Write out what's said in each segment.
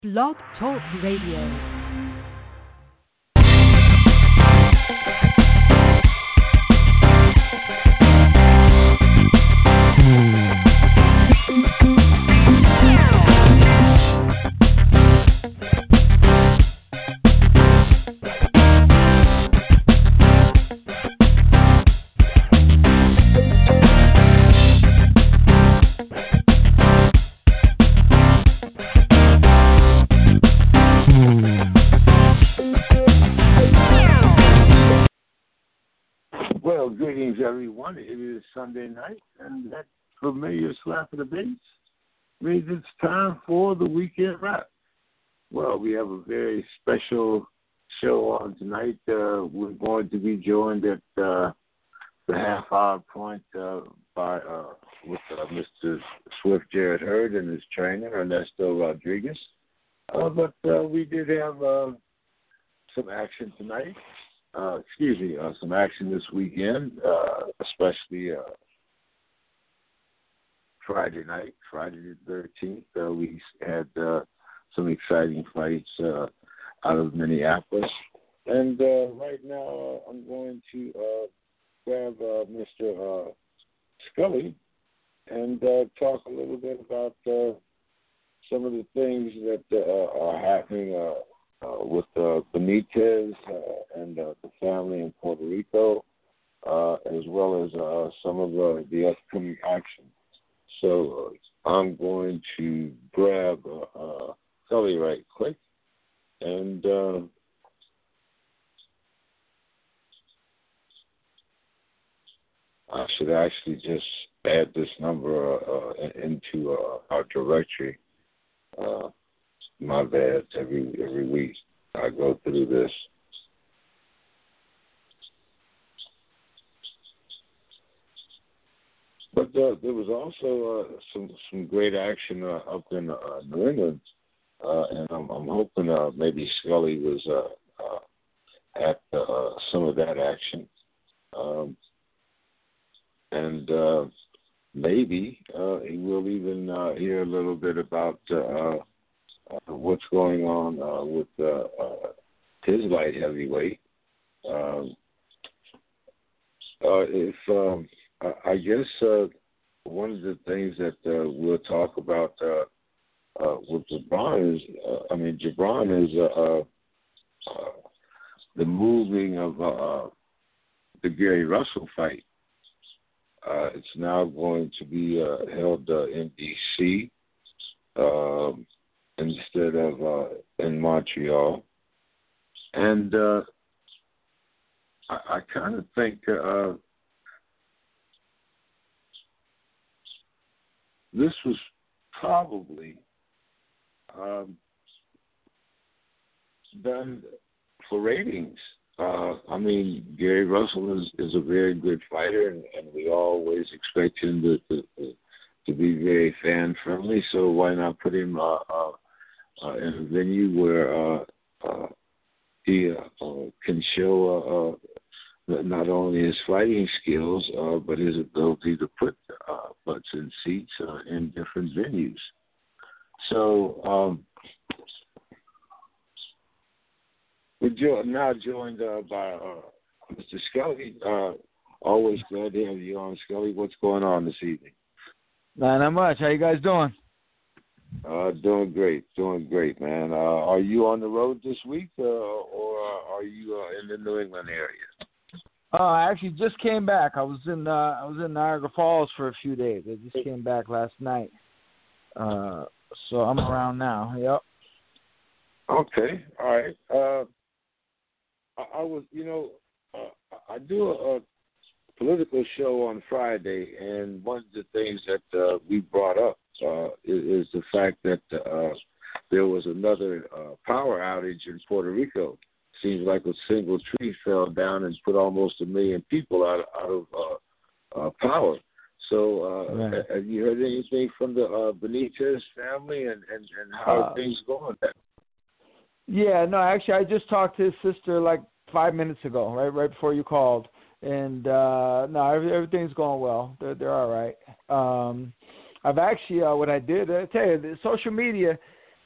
Blog Talk Radio. Well, greetings, everyone. It is Sunday night, and that familiar slap of the bass means it's time for the weekend wrap. Well, we have a very special show on tonight. We're going to be joined at the half-hour point by with Mr. Swift Jared Hurd and his trainer, Ernesto Rodriguez. But we did have some action tonight. Some action this weekend, especially Friday night, Friday the 13th. We had some exciting fights out of Minneapolis. And right now I'm going to grab Mr. Scully and talk a little bit about some of the things that are happening with Benitez and the family in Puerto Rico, as well as some of the upcoming action. So I'm going to grab Sully right quick, and I should actually just add this number into our directory. My bad. Every week I go through this. But there was also some great action up in New England, and I'm hoping maybe Scully was at some of that action, and maybe he will even hear a little bit about what's going on with his light heavyweight. I guess one of the things that we'll talk about with Gibran is, Gibran is the moving of the Gary Russell fight. It's now going to be held in D.C. Instead of in Montreal. And I kind of think this was probably done for ratings. Gary Russell is a very good fighter, and we always expect him to be very fan-friendly, so why not put him in a venue where he can show not only his fighting skills, but his ability to put butts in seats in different venues. So we're now joined by Mr. Scully. Always glad to have you on, Scully. What's going on this evening? Not much. How you guys doing? Doing great, man. Are you on the road this week, or are you in the New England area? I actually just came back. I was in Niagara Falls for a few days. I just came back last night, so I'm around now. Yep. Okay, all right. I was, I do a political show on Friday, and one of the things that we brought up is the fact that there was another power outage in Puerto Rico. Seems like a single tree fell down and put almost 1 million people out of power. So right. Have you heard anything from the Benitez family and how are things going? Yeah, no, actually, I just talked to his sister like 5 minutes ago, right before you called. And no, everything's going well. They're all right. I've actually, what I did, I tell you, the social media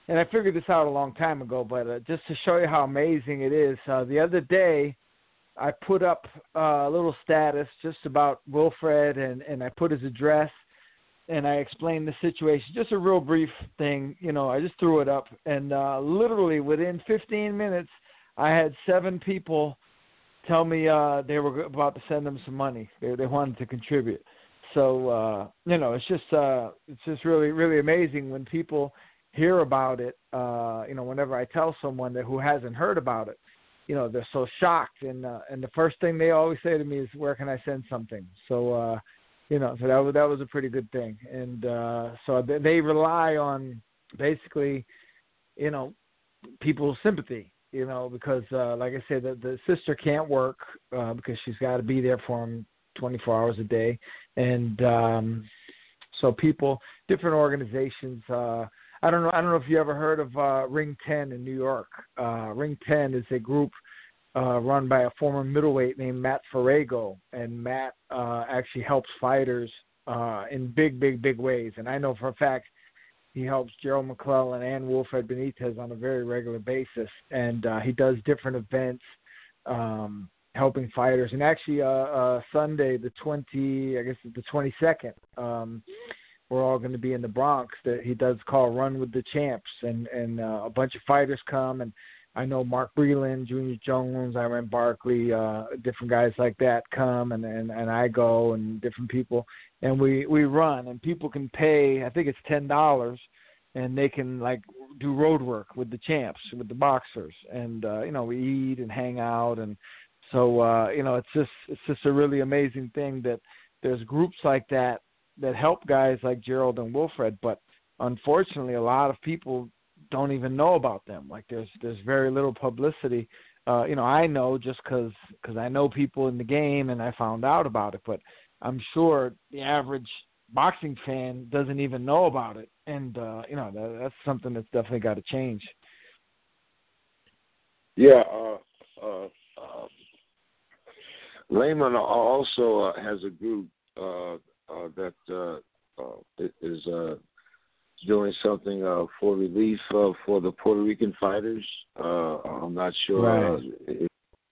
and I figured this out a long time ago, but just to show you how amazing it is, the other day I put up a little status just about Wilfred, and I put his address, and I explained the situation, just a real brief thing. I just threw it up, and literally within 15 minutes, I had 7 people tell me they were about to send them some money. They wanted to contribute. So, it's just really, really amazing when people hear about it. Whenever I tell someone who hasn't heard about it, they're so shocked. And the first thing they always say to me is, where can I send something? So, so that was a pretty good thing. And so they rely on basically, people's sympathy, because like I said, the sister can't work because she's got to be there for them 24 hours a day. And so people, different organizations, I don't know if you ever heard of Ring 10 in New York. Ring 10 is a group run by a former middleweight named Matt Farrago, and Matt actually helps fighters in big ways. And I know for a fact he helps Gerald McClellan and Wilfred Benitez on a very regular basis, and he does different events helping fighters. And actually Sunday, the 22nd, we're all going to be in the Bronx. That he does call Run with the Champs, and a bunch of fighters come, and I know Mark Breland, Junior Jones, Iran Barkley, different guys like that come, and I go, and different people, and we run, and people can pay, I think it's $10, and they can do road work with the champs, with the boxers, and we eat and hang out, and so it's just a really amazing thing that there's groups like that help guys like Gerald and Wilfred, but unfortunately a lot of people don't even know about them. There's very little publicity. I know just because I know people in the game and I found out about it, but I'm sure the average boxing fan doesn't even know about it. And, that's something that's definitely got to change. Yeah. Lehman also has a group that is doing something for relief for the Puerto Rican fighters. I'm not sure. Right.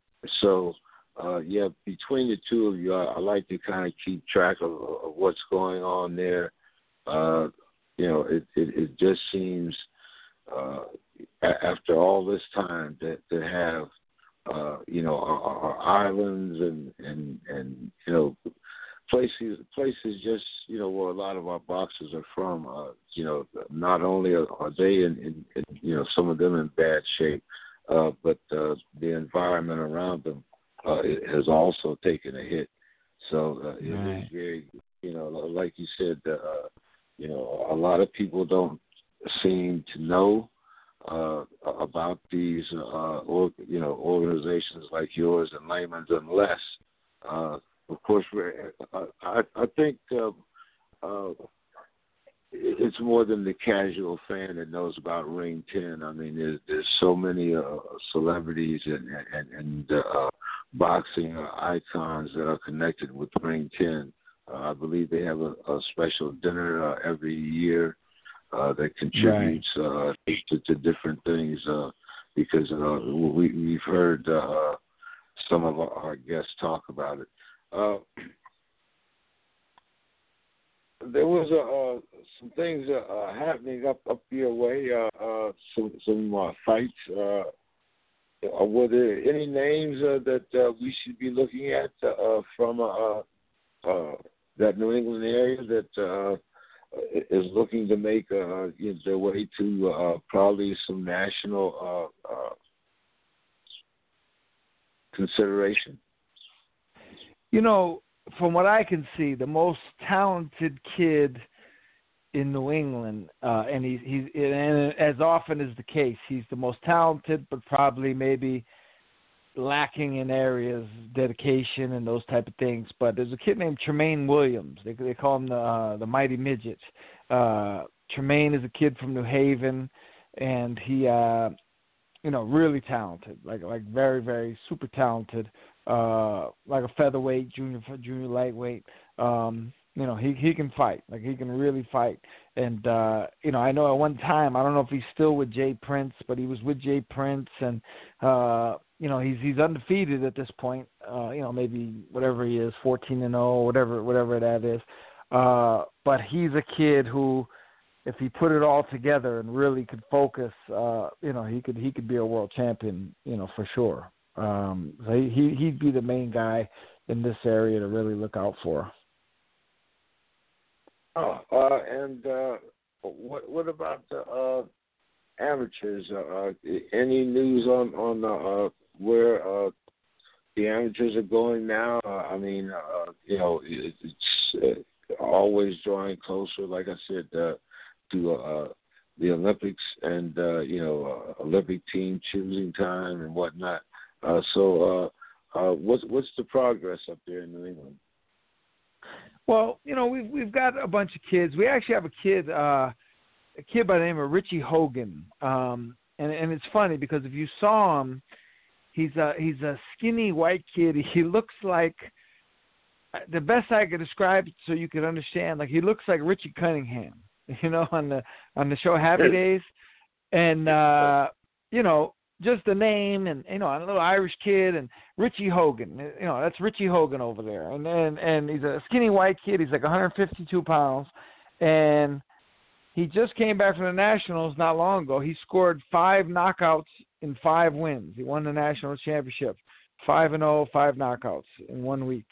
Between the two of you, I like to kind of keep track of what's going on there. It just seems after all this time that to have our islands and places just where a lot of our boxers are from. Not only are they in some of them in bad shape, but the environment around them has also taken a hit. So it is very, like you said, a lot of people don't seem to know about these organizations like yours and Lehman's, unless of course, I think it's more than the casual fan that knows about Ring 10. I mean, there's so many celebrities and boxing icons that are connected with Ring 10. I believe they have a special dinner every year that contributes to different things because we've heard some of our guests talk about it. There was some things happening up your way. Some fights. Were there any names that we should be looking at from that New England area that is looking to make their way to probably some national consideration? From what I can see, the most talented kid in New England, and he's and as often is the case, he's the most talented, but probably maybe lacking in areas, dedication and those type of things. But there's a kid named Tremaine Williams. They call him the Mighty Midget. Tremaine is a kid from New Haven, and he, really talented, like very, very super talented. Like a featherweight, junior lightweight. he can fight. Like, he can really fight. And I know at one time, I don't know if he's still with Jay Prince, but he was with Jay Prince, and he's undefeated at this point. Maybe whatever he is, 14-0, whatever that is. But he's a kid who, if he put it all together and really could focus, he could be a world champion, for sure. So he'd be the main guy in this area to really look out for. What about the amateurs? Any news on where the amateurs are going now? It's always drawing closer, like I said, to the Olympics and Olympic team choosing time and whatnot. What's the progress up there in New England? Well, we've got a bunch of kids. We actually have a kid by the name of Richie Hogan, and it's funny because if you saw him, he's a skinny white kid. He looks like, the best I could describe it so you could understand, like he looks like Richie Cunningham, on the show Happy Days, and just the name, and a little Irish kid, and Richie Hogan, that's Richie Hogan over there, and he's a skinny white kid. He's like 152 pounds, and he just came back from the Nationals not long ago. He scored 5 knockouts in 5 wins. He won the national championship, 5-0, 5 knockouts in 1 week.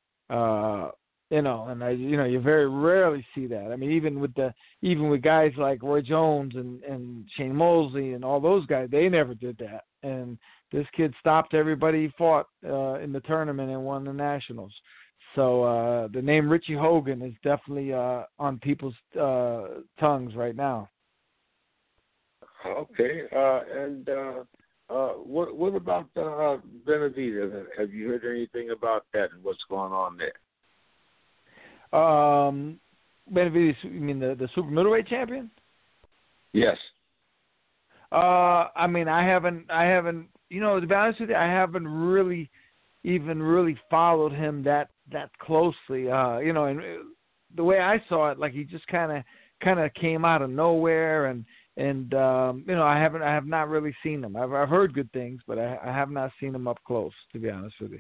You very rarely see that. I mean, even with guys like Roy Jones and Shane Mosley and all those guys, they never did that. And this kid stopped everybody he fought in the tournament and won the Nationals. So the name Richie Hogan is definitely on people's tongues right now. Okay. What about Benavidez? Have you heard anything about that and what's going on there? Benavidez, you mean the super middleweight champion? Yes. I haven't. To be honest with you, I haven't really followed him that closely. And the way I saw it, like he just kind of came out of nowhere, and I have not really seen him. I've heard good things, but I have not seen him up close, to be honest with you.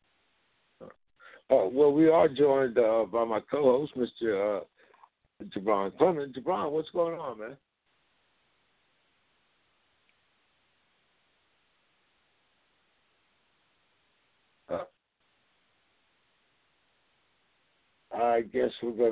Well, we are joined by my co-host, Mr. Jabron Clement. Jabron, what's going on, man? I guess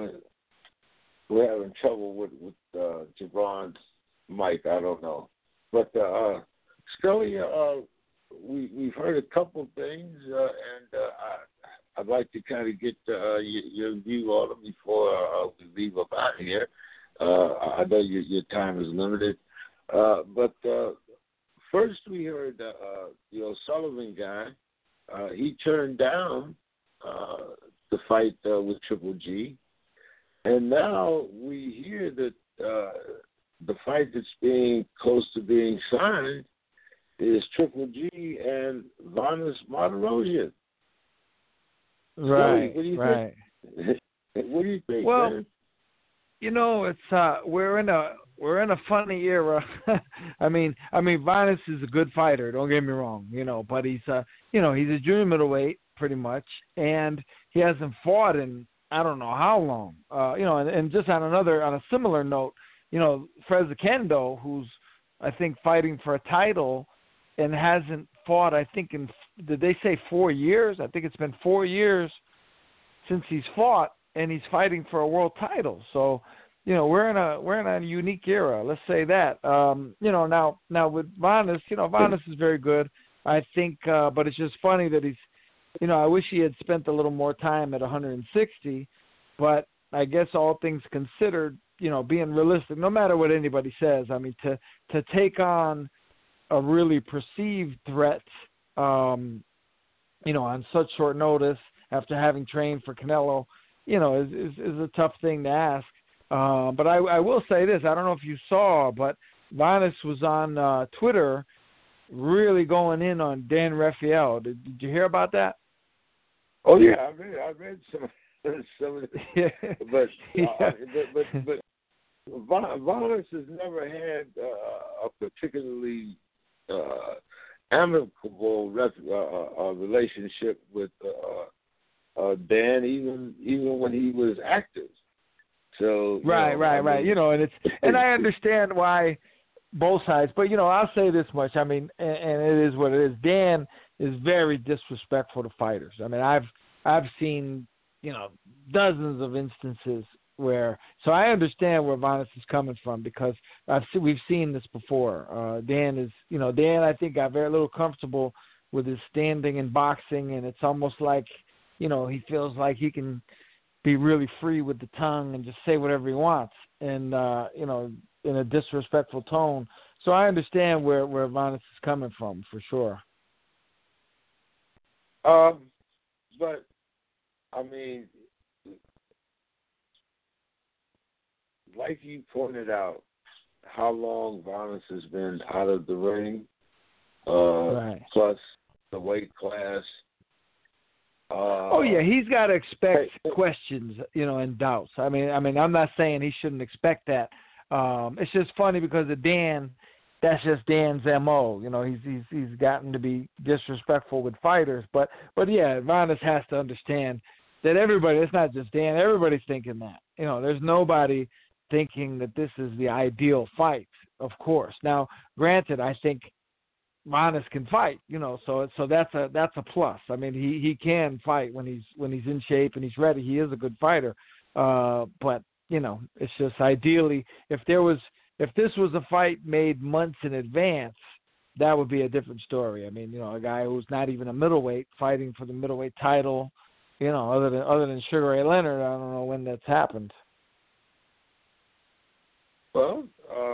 we're having trouble with Jabron's mic. I don't know, but Scully, we've heard a couple things, and I'd like to kind of get your view on them before we leave up out of here. I know your time is limited, but first we heard the O'Sullivan guy. He turned down the fight with Triple G, and now we hear that the fight that's being close to being signed is Triple G and Vanes Martirosyan. Right, what do you right. Think? What do you think, well, man? It's we're in a funny era. I mean, Vanes is a good fighter. Don't get me wrong, but he's a junior middleweight pretty much, and he hasn't fought in I don't know how long. And just on a similar note, Fred Kendo, who's I think fighting for a title and hasn't fought, I think did they say 4 years? I think it's been 4 years since he's fought, and he's fighting for a world title. So, we're in a unique era. Let's say that. Now with Vanes, Vanes is very good, I think, but it's just funny that he's, I wish he had spent a little more time at 160, but I guess all things considered, being realistic, no matter what anybody says, I mean, to take on a really perceived threat, on such short notice after having trained for Canelo, is a tough thing to ask. But I will say this, I don't know if you saw, but Vanes was on Twitter really going in on Dan Rafael. Did you hear about that? Oh yeah, I read some. some of the, Yeah. but Yeah. but Varnes has never had a particularly amicable relationship with Dan, even when he was active. So Right. I mean, You know, and I understand why both sides, but I'll say this much. I mean, and it is what it is. Dan is very disrespectful to fighters. I mean, I've seen dozens of instances where, so I understand where Varnes is coming from, because we've seen this before. Dan I think got very little comfortable with his standing in boxing, and it's almost like he feels like he can be really free with the tongue and just say whatever he wants, and in a disrespectful tone. So I understand where Varnes is coming from, for sure. But I mean, like you pointed out, how long Varnes has been out of the ring, Right. plus the weight class. Oh yeah, he's got to expect questions, and doubts. I mean, I'm not saying he shouldn't expect that. It's just funny because of Dan. That's just Dan's MO. He's gotten to be disrespectful with fighters, but yeah, Varnes has to understand that everybody. It's not just Dan. Everybody's thinking that. There's nobody thinking that this is the ideal fight. Of course. Now, granted, I think Varnes can fight, so that's a plus. I mean, he can fight when he's in shape and he's ready. He is a good fighter. But it's just ideally, if this was a fight made months in advance, that would be a different story. I mean, a guy who's not even a middleweight fighting for the middleweight title, other than Sugar Ray Leonard, I don't know when that's happened. Well,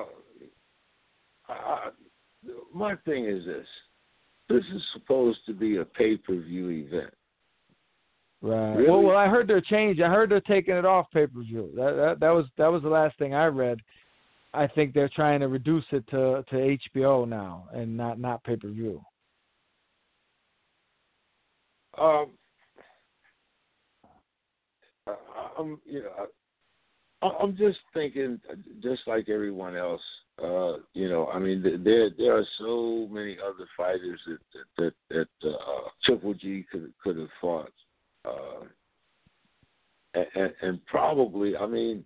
my thing is this. This is supposed to be a pay-per-view event. Right. Really? Well, I heard they're changing. I heard they're taking it off pay-per-view. That was the last thing I read. I think they're trying to reduce it to HBO now and not pay-per-view. I'm just thinking, just like everyone else. I mean, there are so many other fighters that Triple G could have fought, and probably, I mean.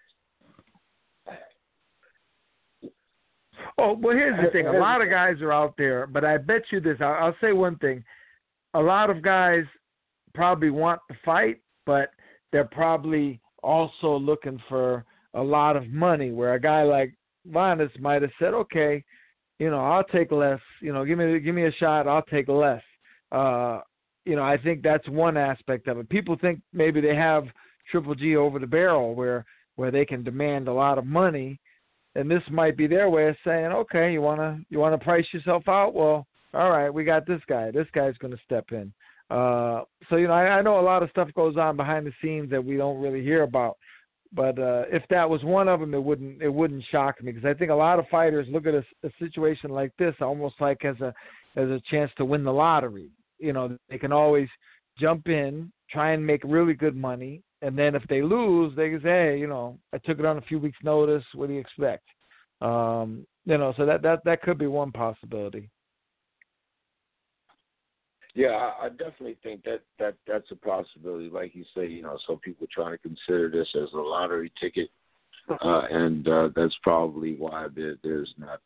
Oh, well, here's the thing. A lot of guys are out there, but I bet you this. I'll say one thing. A lot of guys probably want to fight, but they're probably also looking for a lot of money, where a guy like Varnes might have said, okay, I'll take less, give me a shot, I'll take less. I think that's one aspect of it. People think maybe they have Triple G over the barrel where they can demand a lot of money, and this might be their way of saying, okay, you want to price yourself out? Well, all right, we got this guy. This guy's going to step in. So, I know a lot of stuff goes on behind the scenes that we don't really hear about. But if that was one of them, it wouldn't shock me, because I think a lot of fighters look at a situation like this almost like as a chance to win the lottery. They can always jump in, try and make really good money, and then if they lose, they can say, hey, I took it on a few weeks' notice. What do you expect? So that could be one possibility. Yeah, I definitely think that's a possibility. Like you say, some people trying to consider this as a lottery ticket, and that's probably why there's not,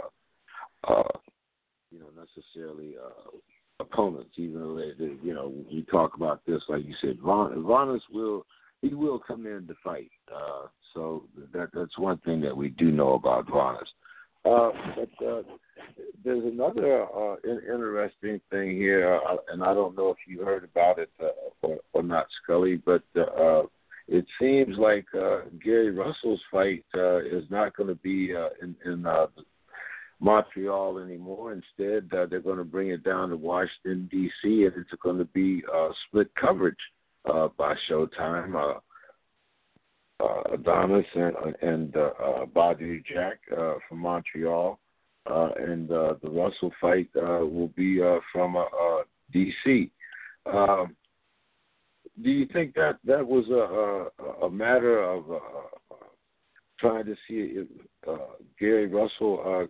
necessarily opponents. Even though we talk about this, like you said, Varnes will come in to fight. So that's one thing that we do know about Varnes. But there's another interesting thing here, and I don't know if you heard about it or not, Scully, but it seems like Gary Russell's fight is not going to be in Montreal anymore. Instead, they're going to bring it down to Washington, D.C., and it's going to be split coverage by Showtime. Adonis and Badou Jack from Montreal, and the Russell fight will be from D.C. do you think that was a matter of trying to see if Gary Russell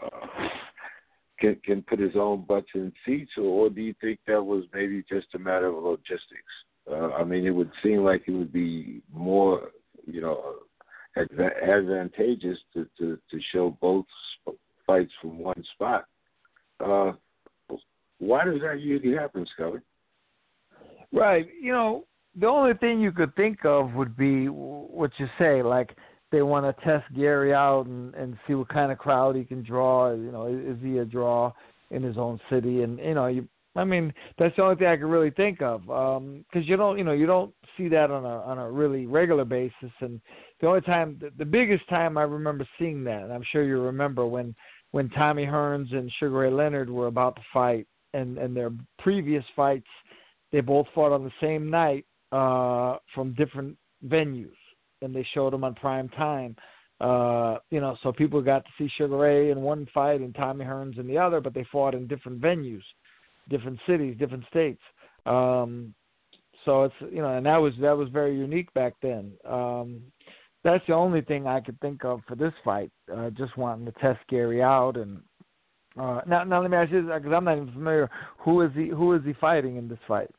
can put his own butts in seats, or do you think that was maybe just a matter of logistics? I mean, it would seem like it would be more, advantageous to show both fights from one spot. Why does that usually happen, Scully? Right. The only thing you could think of would be what you say, like they want to test Gary out and see what kind of crowd he can draw. Is he a draw in his own city? And that's the only thing I can really think of, because you don't see that on a really regular basis. And the only time, the biggest time I remember seeing that, and I'm sure you remember when Tommy Hearns and Sugar Ray Leonard were about to fight, and their previous fights, they both fought on the same night from different venues, and they showed them on prime time. So people got to see Sugar Ray in one fight and Tommy Hearns in the other, but they fought in different venues, different cities, different states. So it's and that was very unique back then. That's the only thing I could think of for this fight. Just wanting to test Gary out. And now let me ask you this, because I'm not even familiar. Who is he fighting in this fight?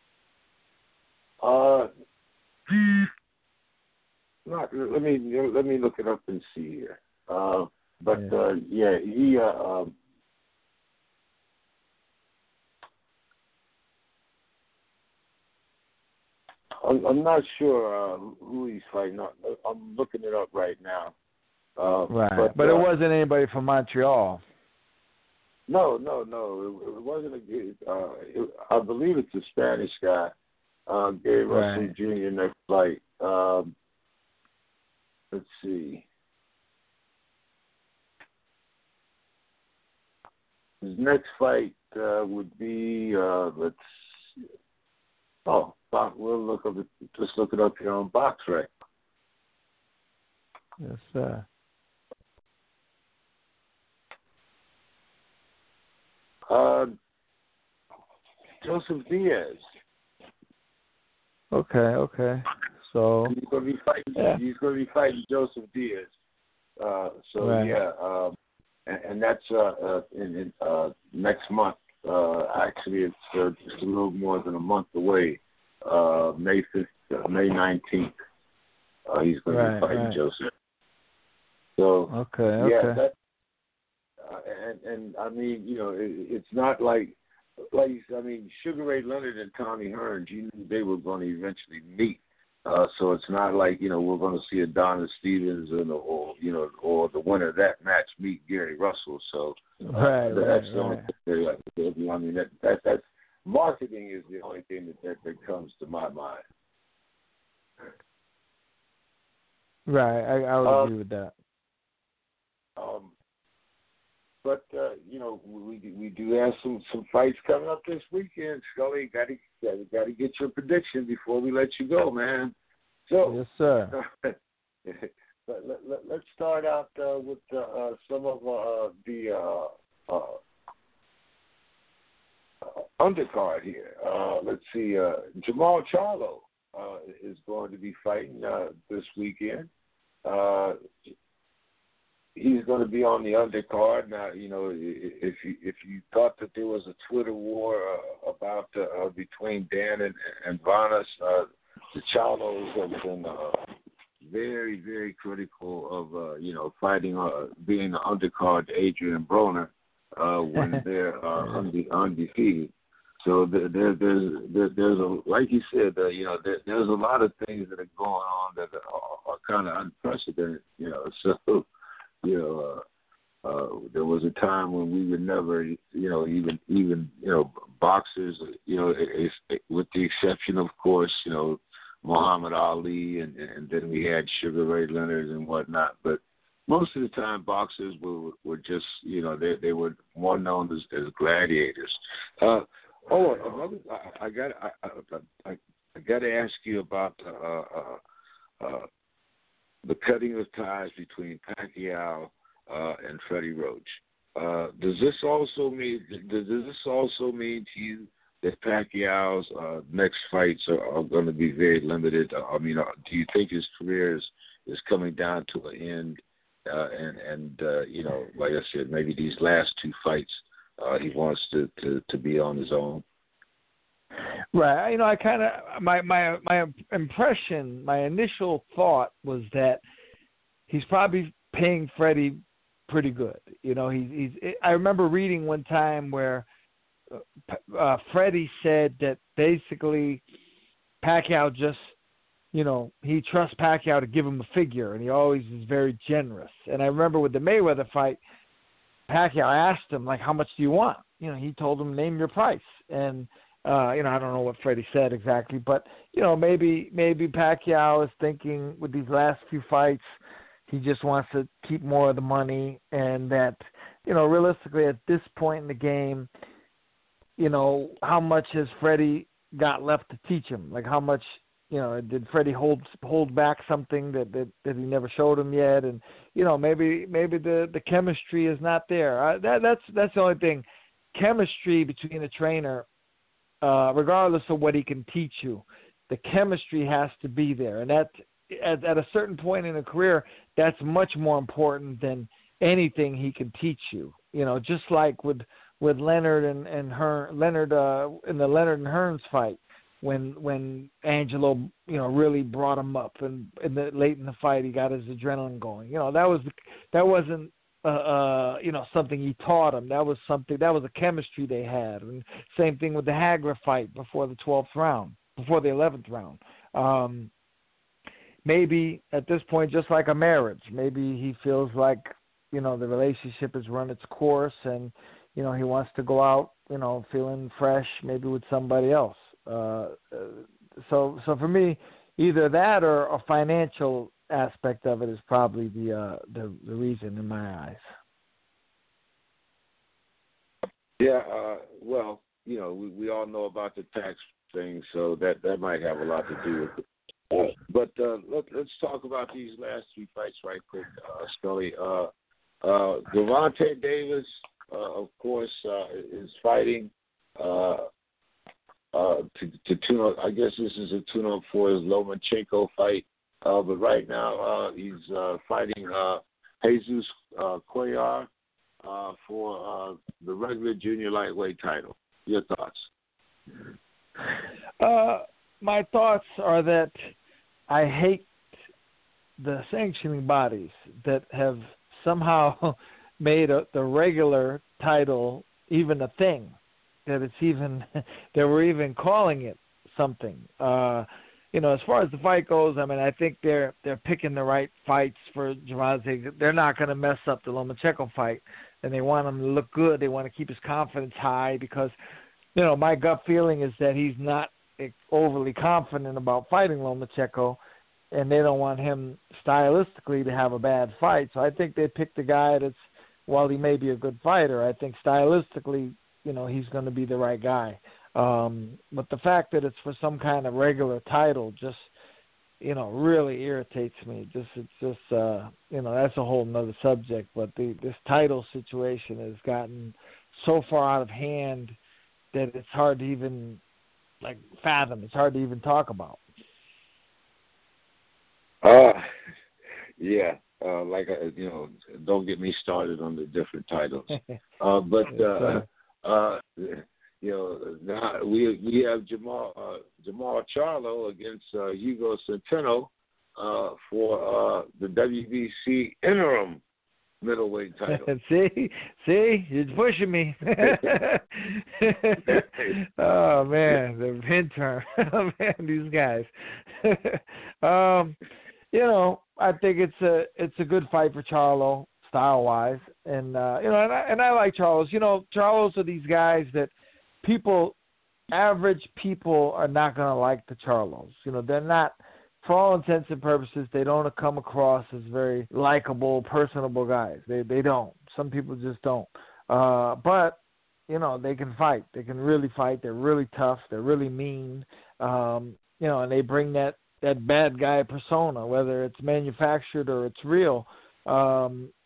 Let me look it up and see here. He. I'm not sure who he's fighting. I'm looking it up right now. Right, but it wasn't anybody from Montreal. No. It wasn't I believe it's a Spanish guy, Gary Russell Jr. next fight. Let's see. His next fight would be we'll look up. Just look it up here on BoxRec. Yes, sir. Joseph Diaz. Okay. So he's going to be fighting. Yeah. He's going to be fighting Joseph Diaz. And that's in next month. Actually, it's just a little more than a month away. May 19th. He's going to be fighting Joseph. So okay. And I mean, it's not like Sugar Ray Leonard and Tommy Hearns. You knew they were going to eventually meet. So it's not like we're going to see Adonis Stevens or the winner of that match meet Gary Russell. So that's the only thing. I mean that's marketing is the only thing that comes to my mind. Right, I would agree with that. But we do have some fights coming up this weekend. Scully, got to get your prediction before we let you go, man. So yes, sir. Let's start out with some of the undercard here. Let's see. Jamal Charlo is going to be fighting this weekend. He's going to be on the undercard. Now, if you thought that there was a Twitter war about between Dan and Vanas, the Charlos have been very, very critical of fighting, being the undercard to Adrian Broner when they're undefeated. So there's like you said, there's a lot of things that are going on that are kind of unprecedented. So. There was a time when we would never, even boxers, with the exception, of course, Muhammad Ali, and then we had Sugar Ray Leonard and whatnot. But most of the time, boxers were just, they were more known as gladiators. I got to ask you about the cutting of ties between Pacquiao and Freddie Roach. Does this also mean to you that Pacquiao's next fights are going to be very limited? Do you think his career is coming down to an end? Like I said, maybe these last two fights, he wants to be on his own. Right. I kind of my impression, my initial thought was that he's probably paying Freddie pretty good. I remember reading one time where Freddie said that basically Pacquiao just, he trusts Pacquiao to give him a figure, and he always is very generous. And I remember with the Mayweather fight, Pacquiao asked him, like, how much do you want? He told him, name your price. And, I don't know what Freddie said exactly, but, maybe Pacquiao is thinking with these last few fights, he just wants to keep more of the money, and that, realistically at this point in the game, how much has Freddie got left to teach him? Like, how much, did Freddie hold back something that he never showed him yet? And, maybe the chemistry is not there. That's the only thing. Chemistry between a trainer, regardless of what he can teach you, the chemistry has to be there. And that at a certain point in a career, that's much more important than anything he can teach you. Just like with Leonard and Leonard in the Leonard and Hearns fight, when Angelo really brought him up, and late in the fight he got his adrenaline going. That wasn't something he taught him. That was a chemistry they had. And same thing with the Hagra fight before the 11th round. Maybe at this point, just like a marriage, maybe he feels like the relationship has run its course, and he wants to go out feeling fresh, maybe with somebody else. So for me, either that or a financial aspect of it is probably the reason in my eyes. Yeah, well, we all know about the tax thing, so that might have a lot to do with it. But let's talk about these last three fights right quick, Scully. Gervonta Davis, of course, is fighting to tune up. I guess this is a tune-up for his Lomachenko fight. But right now he's fighting Jesus Cuellar for the regular junior lightweight title. Your thoughts? My thoughts are that I hate the sanctioning bodies that have somehow made the regular title even a thing. That it's even they were even calling it something. As far as the fight goes, I think they're picking the right fights for Gervonta. They're not going to mess up the Lomachenko fight, and they want him to look good. They want to keep his confidence high because, my gut feeling is that he's not overly confident about fighting Lomachenko, and they don't want him stylistically to have a bad fight. So I think they picked the guy that's, while he may be a good fighter, I think stylistically, he's going to be the right guy. But the fact that it's for some kind of regular title just, really irritates me. It's just that's a whole nother subject. But this title situation has gotten so far out of hand that it's hard to even fathom. It's hard to even talk about. Yeah. Don't get me started on the different titles. Now we have Jamal Charlo against Hugo Centeno for the WBC interim middleweight title. See, you're pushing me. Oh man, the interim. Oh man, these guys. I think it's a good fight for Charlo, style wise, and I like Charlos. Charlos are these guys that average people are not going to like the Charlos. They're not, for all intents and purposes, they don't come across as very likable, personable guys. They don't. Some people just don't. But they can fight. They can really fight. They're really tough. They're really mean. And they bring that bad guy persona, whether it's manufactured or it's real.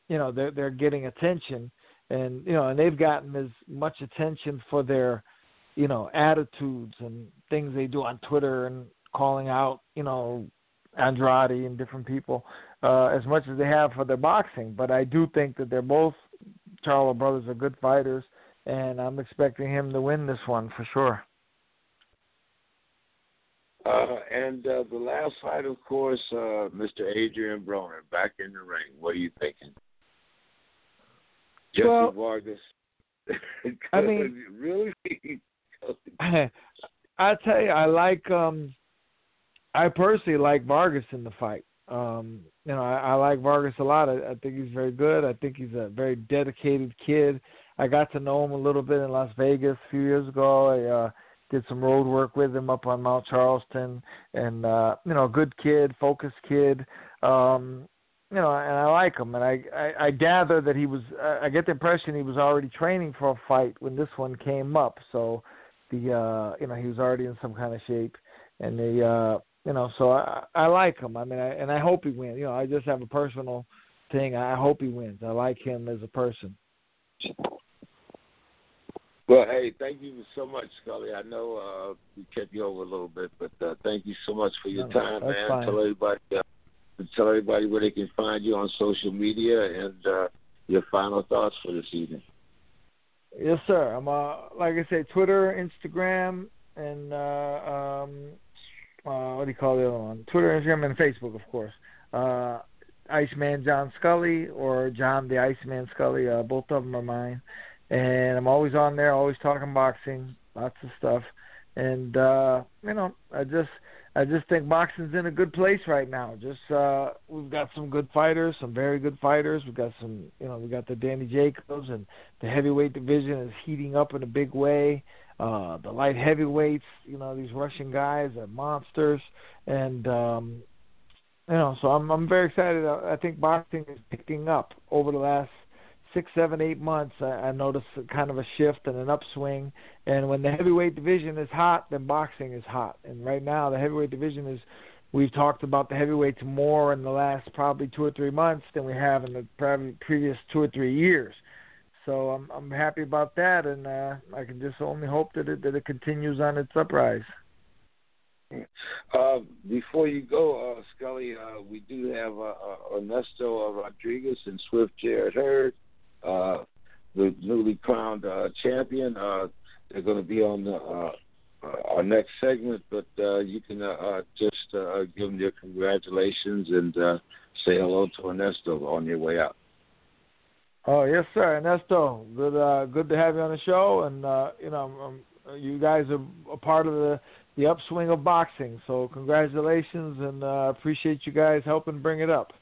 They're getting attention, and they've gotten as much attention for their attitudes and things they do on Twitter and calling out, Andrade and different people, as much as they have for their boxing. But I do think that they're both, Charlo brothers, are good fighters, and I'm expecting him to win this one for sure. And the last fight, of course, Mr. Adrian Broner back in the ring. What are you thinking? Jesse Vargas. I mean, really? I tell you, I personally like Vargas in the fight. I like Vargas a lot. I think he's very good. I think he's a very dedicated kid. I got to know him a little bit in Las Vegas a few years ago. I did some road work with him up on Mount Charleston, and good kid, focused kid. And I like him. And I gather that he was. I get the impression he was already training for a fight when this one came up. So he was already in some kind of shape, and so I like him. I mean, I hope he wins. I just have a personal thing. I hope he wins. I like him as a person. Well, hey, thank you so much, Scully. I know we kept you over a little bit, but thank you so much for your time, man. Fine. Tell everybody where they can find you on social media and your final thoughts for this evening. Yes, sir. I'm like I say, Twitter, Instagram, and what do you call the other one? Twitter, Instagram, and Facebook, of course. Iceman John Scully or John the Iceman Scully. Both of them are mine. And I'm always on there, always talking boxing, lots of stuff. And I just think boxing's in a good place right now. We've got some good fighters, some very good fighters. We've got we got the Danny Jacobs, and the heavyweight division is heating up in a big way. The light heavyweights, these Russian guys are monsters, and so I'm very excited. I think boxing is picking up over the last 6, 7, 8 months. I noticed kind of a shift and an upswing. And when the heavyweight division is hot, then boxing is hot. And right now, the heavyweight division is. We've talked about the heavyweights more in the last probably 2 or 3 months than we have in the previous 2 or 3 years. So I'm happy about that, and I can just only hope that it continues on its uprise. Before you go, Scully, we do have Ernesto Rodriguez and Swift Jared Hurd, the newly crowned champion. They're going to be on our next segment, but you can just give them your congratulations and say hello to Ernesto on your way out. Oh, yes, sir. Ernesto, good to have you on the show, and you guys are a part of the upswing of boxing. So congratulations, and appreciate you guys helping bring it up.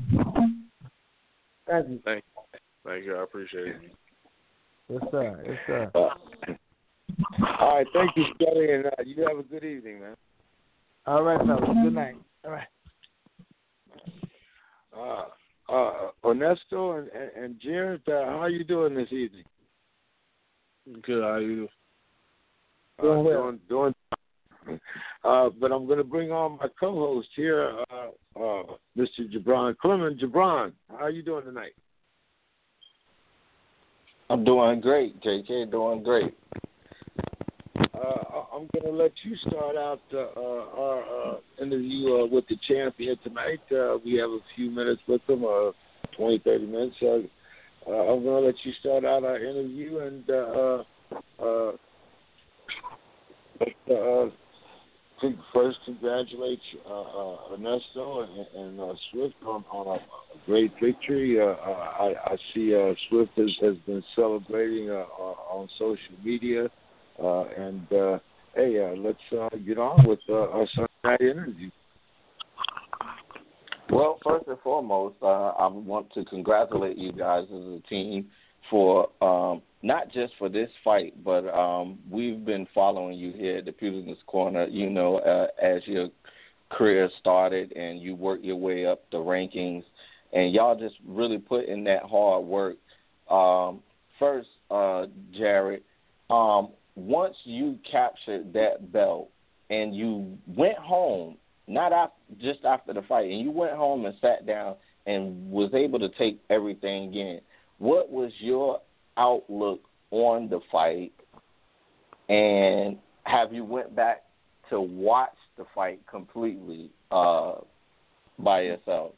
Thank you. Thank you. I appreciate it. Yes, sir. Yes, sir. All right. Thank you, Scully, and you have a good evening, man. All right, fellas. Good night. All right. Ernesto and Jared, how are you doing this evening? Good. How are you? Doing well. Doing. But I'm going to bring on my co-host here, Mr. Jabron Clement. Jabron, how are you doing tonight? I'm doing great, JK. Doing great. I'm going to let you start out our interview with the champion tonight. We have a few minutes with him, 20, 30 minutes. I'm going to let you start out our interview and first congratulate Ernesto and Swift on a great victory. I see Swift has been celebrating on social media. Let's get on with our Sunday night interview. Well, first and foremost, I want to congratulate you guys as a team for not just for this fight, but we've been following you here at the Pugilist Corner, as your career started and you worked your way up the rankings, and y'all just really put in that hard work. First, Jared, once you captured that belt and you went home, just after the fight, and you went home and sat down and was able to take everything in, what was your outlook on the fight, And have you went back to watch the fight completely by yourself?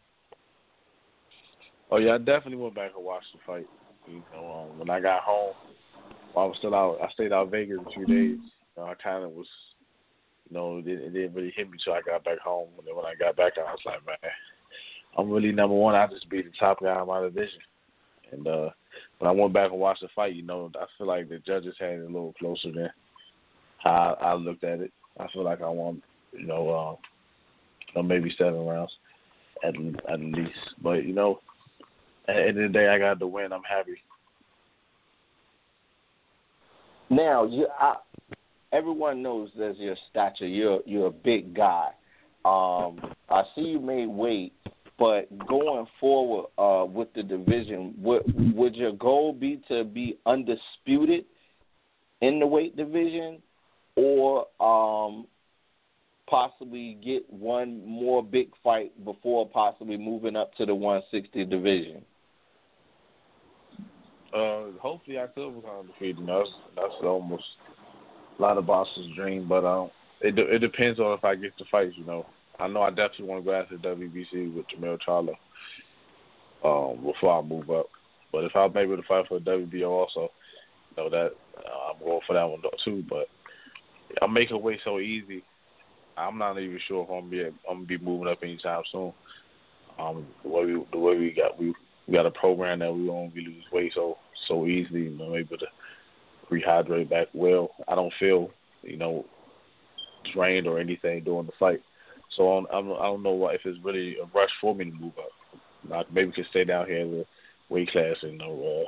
Oh yeah, I definitely went back and watched the fight. When I got home, while I was still out, I stayed out in Vegas a few days. I kind of was, it didn't really hit me till I got back home. And then when I got back, I was like, man, I'm really number one. I just beat the top guy in my division. And when I went back and watched the fight, I feel like the judges had it a little closer than how I looked at it. I feel like I won, maybe 7 rounds at least. But, at the end of the day, I got the win. I'm happy. Now, everyone knows there's your stature. You're a big guy. I see you made weight, but going forward with the division, would your goal be to be undisputed in the weight division, or possibly get one more big fight before possibly moving up to the 160 division? Hopefully I could become undefeated. That's almost a lot of boxers' dream, but it depends on if I get the fights. I know I definitely want to go after the WBC with Jermell Charlo before I move up. But if I'm able to fight for the WBO also, that I'm going for that one too. But I'm making weight so easy. I'm not even sure if I'm gonna be moving up anytime soon. The way we got a program that we won't be lose weight so easily. Able to rehydrate back well. I don't feel drained or anything during the fight. So I don't know if it's really a rush for me to move up. I maybe can stay down here in the weight class and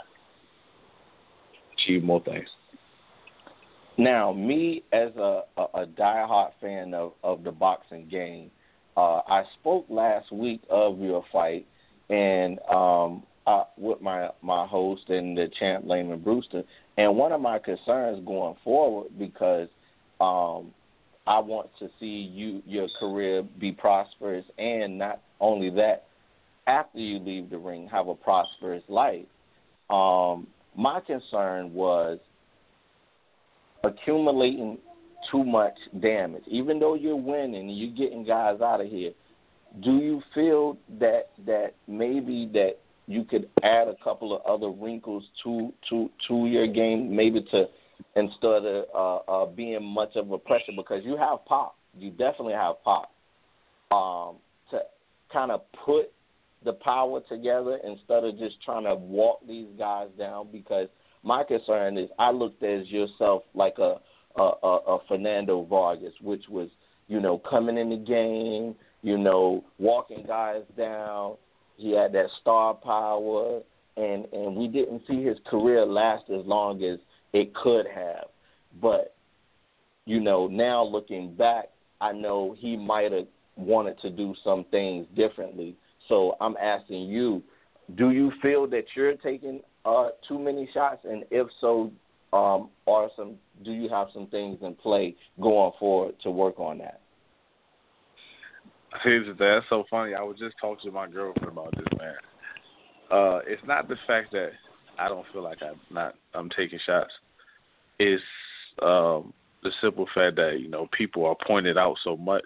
achieve more things. Now, me as a diehard fan of the boxing game, I spoke last week of your fight and with my host and the champ Layman Brewster, and one of my concerns going forward, because I want to see your career be prosperous, and not only that, after you leave the ring, have a prosperous life. My concern was accumulating too much damage. Even though you're winning and you're getting guys out of here, do you feel that maybe that you could add a couple of other wrinkles to your game, maybe to instead of being much of a pressure, because you have pop. You definitely have pop. To kind of put the power together instead of just trying to walk these guys down, because my concern is I looked at yourself like a Fernando Vargas, which was, coming in the game, walking guys down. He had that star power, and we didn't see his career last as long as it could have. But, now looking back, I know he might have wanted to do some things differently. So I'm asking you, do you feel that you're taking too many shots? And if so, do you have some things in play going forward to work on that? That's so funny. I was just talking to my girlfriend about this, man. It's not the fact that I don't feel like I'm taking shots. It's the simple fact that people are pointed out so much.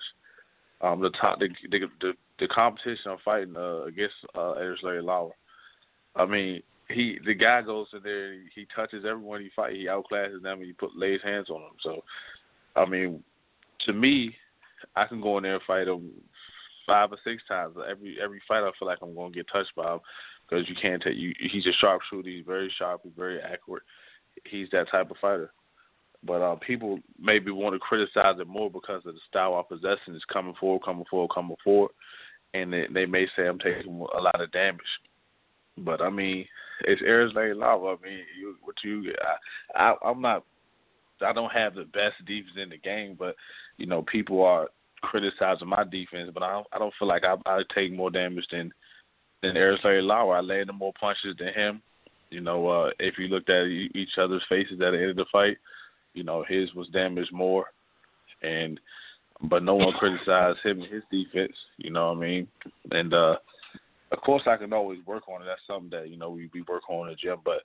The competition I'm fighting against Erislandy Lara. I mean, the guy goes in there, he touches everyone he fights, he outclasses them, and he lays hands on them. So, I mean, to me, I can go in there and fight him 5 or 6 times. Every fight, I feel like I'm going to get touched by him, because you can't take. He's a sharpshooter. He's very sharp. He's very accurate. He's that type of fighter. But people maybe want to criticize it more because of the style of possession is coming forward, and they may say I'm taking a lot of damage. But I mean, it's Erislandy Lara. I mean, I'm not. I don't have the best defense in the game, but people are criticizing my defense. But I don't feel like I take more damage than Erislandy Lara. I landed more punches than him. If you looked at each other's faces at the end of the fight, his was damaged more, but no one criticized him and his defense. You know what I mean? And of course, I can always work on it. That's something that we work on in the gym. But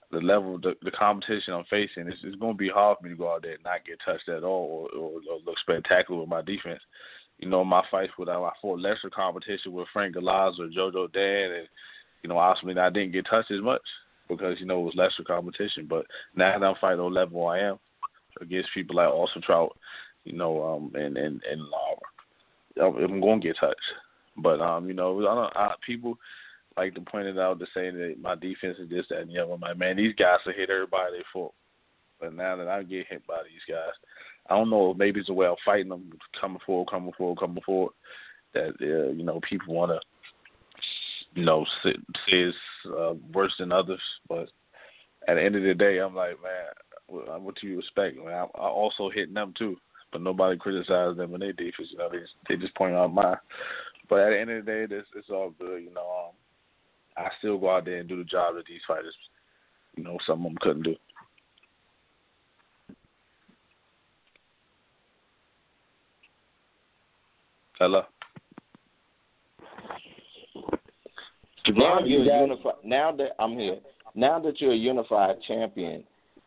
the level, the competition I'm facing, it's going to be hard for me to go out there and not get touched at all or look spectacular with my defense. You know, my fights with I fought lesser competition with Frank Galaz or JoJo Dan, and you know, obviously I didn't get touched as much because you know it was lesser competition. But now that I'm fighting on the level I am against people like Austin Trout, you know, and Lara, I'm going to get touched. But you know, people like to point it out to say that my defense is this, that, and the other. I'm like, man, these guys will hit everybody they fought. But now that I get hit by these guys, I don't know, maybe it's the way I'm fighting them, coming forward, that, you know, people want to, you know, say it's worse than others. But at the end of the day, I'm like, man, what do you expect? Man, I also hitting them too, but nobody criticizes them in their defense. You know, they just point out mine. But at the end of the day, it's all good. You know, I still go out there and do the job that these fighters, you know, some of them couldn't do. Hello. Now you're unified. Now that I'm here, now that you're a unified champion,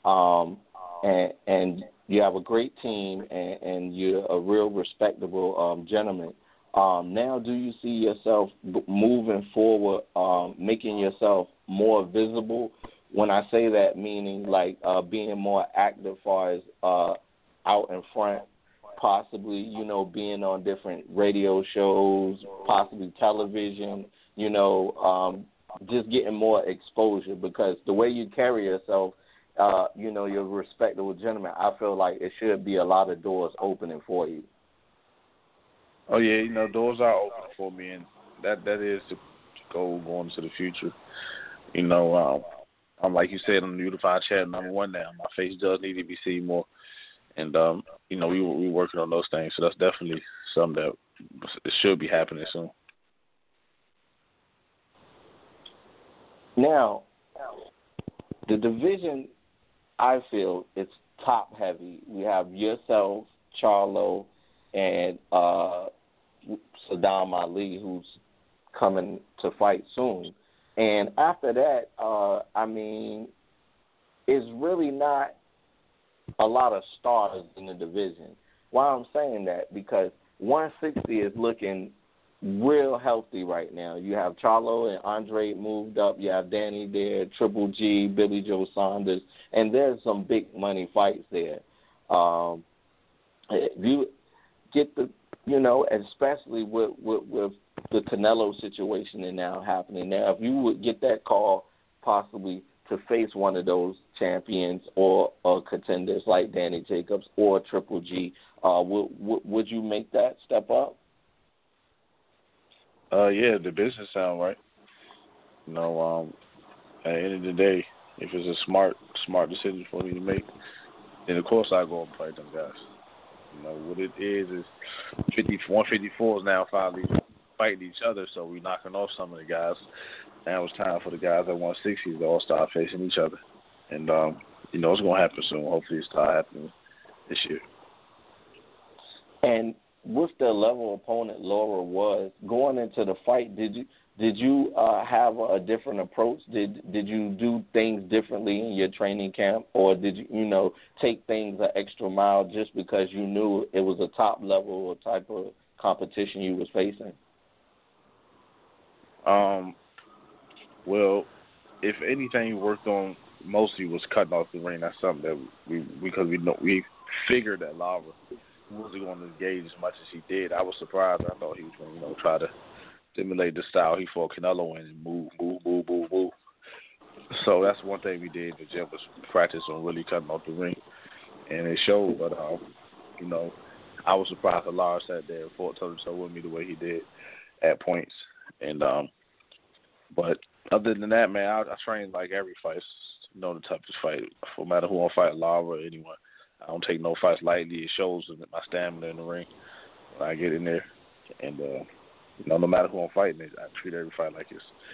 and you have a great team, and you're a real respectable gentleman. Now, do you see yourself moving forward, making yourself more visible? When I say that, meaning like being more active, as far as out in front. Possibly, you know, being on different radio shows, possibly television, you know, just getting more exposure, because the way you carry yourself, you know, you're a respectable gentleman. I feel like it should be a lot of doors opening for you. Oh, yeah, you know, doors are open for me, and that is the goal going into the future. You know, I'm like you said, I'm the unified champ #1 now. My face does need to be seen more. And, you know, we working on those things. So that's definitely something that it should be happening soon. Now, the division, I feel, it's top heavy. We have yourself, Charlo, and Saddam Ali, who's coming to fight soon. And after that, I mean, it's really not a lot of starters in the division. Why I'm saying that? Because 160 is looking real healthy right now. You have Charlo and Andre moved up. You have Danny there, Triple G, Billy Joe Saunders, and there's some big money fights there. You get the, you know, especially with the Canelo situation and now happening now. If you would get that call, possibly to face one of those champions or contenders like Danny Jacobs or Triple G, would you make that step up? Yeah, the business sound right. You know, at the end of the day, if it's a smart decision for me to make, then of course I go and fight them guys. You know, what it is 154 is now finally fighting each other, so we're knocking off some of the guys. Now it's time for the guys at 160 to all start facing each other. And, you know, it's going to happen soon. Hopefully it start happening this year. And with the level opponent Lara was, going into the fight, did you have a different approach? Did you do things differently in your training camp, or did you take things an extra mile just because you knew it was a top level or type of competition you was facing? Well, if anything we worked on mostly was cutting off the ring. That's something that we figured that Lara wasn't going to engage as much as he did. I was surprised. I thought he was going to try to simulate the style he fought Canelo in and move. So that's one thing we did in the gym was practice on really cutting off the ring, and it showed. But I was surprised that Lara sat there and fought toe-to-toe with me the way he did at points. And but other than that, man, I train like every fight. The toughest fight, no matter who I fight, Lara or anyone. I don't take no fights lightly. It shows my stamina in the ring when I get in there. And, no matter who I'm fighting, I treat every fight like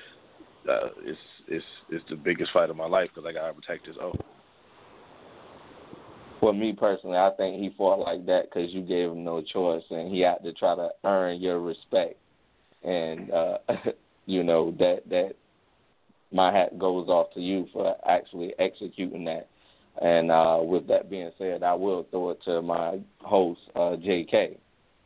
it's the biggest fight of my life because I got to protect this oath. For me personally, I think he fought like that because you gave him no choice, and he had to try to earn your respect. And, my hat goes off to you for actually executing that. And with that being said, I will throw it to my host, J.K.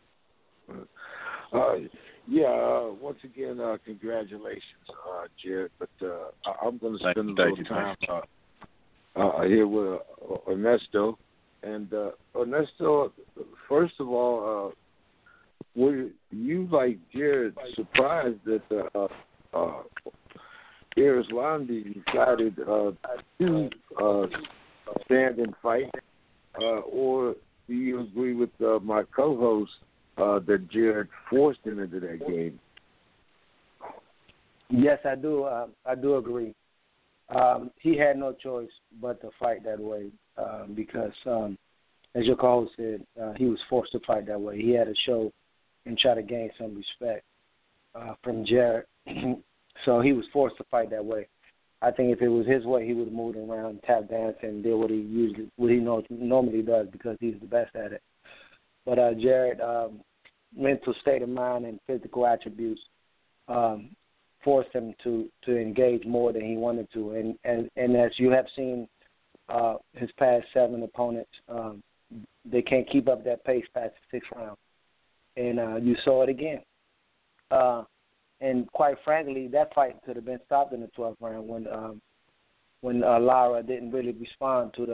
Once again, congratulations, Jared. But I'm going to spend a little time here with Ernesto. And Ernesto, first of all, were you, like Jared, surprised that Erislandy decided to stand and fight, or do you agree with my co-host that Jared forced him into that game? Yes, I do. I do agree. He had no choice but to fight that way because, as your co-host said, he was forced to fight that way. He had to show and try to gain some respect from Jared. So he was forced to fight that way. I think if it was his way, he would have moved around, tap dance, and did what he normally does because he's the best at it. But Jared, mental state of mind and physical attributes forced him to engage more than he wanted to. And as you have seen his past 7 opponents, they can't keep up that pace past the 6th round. And you saw it again. And quite frankly, that fight could have been stopped in the 12th round when Lara didn't really respond to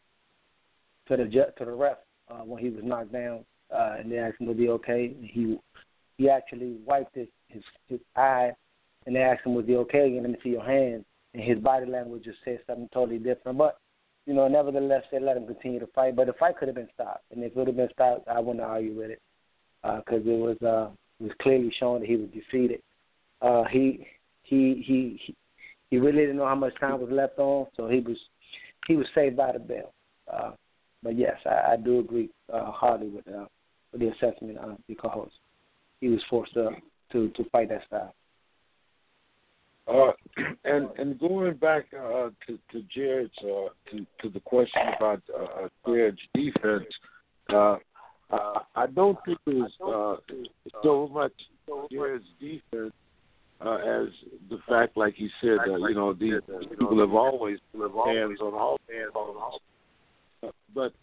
the ref when he was knocked down, and they asked him to be okay. He actually wiped his eye, and they asked him, "Was he okay again? Let me see your hand." And his body language just said something totally different. But nevertheless, they let him continue to fight. But the fight could have been stopped, and if it would have been stopped, I wouldn't argue with it because it was clearly showing that he was defeated. He really didn't know how much time was left on, so he was saved by the bell. But yes, I do agree hardly with the assessment because he was forced to fight that style. And going back to Jared's to the question about Jared's defense, I don't think it was so much Jared's defense as the fact, like he said, these people have always hands on all hands. But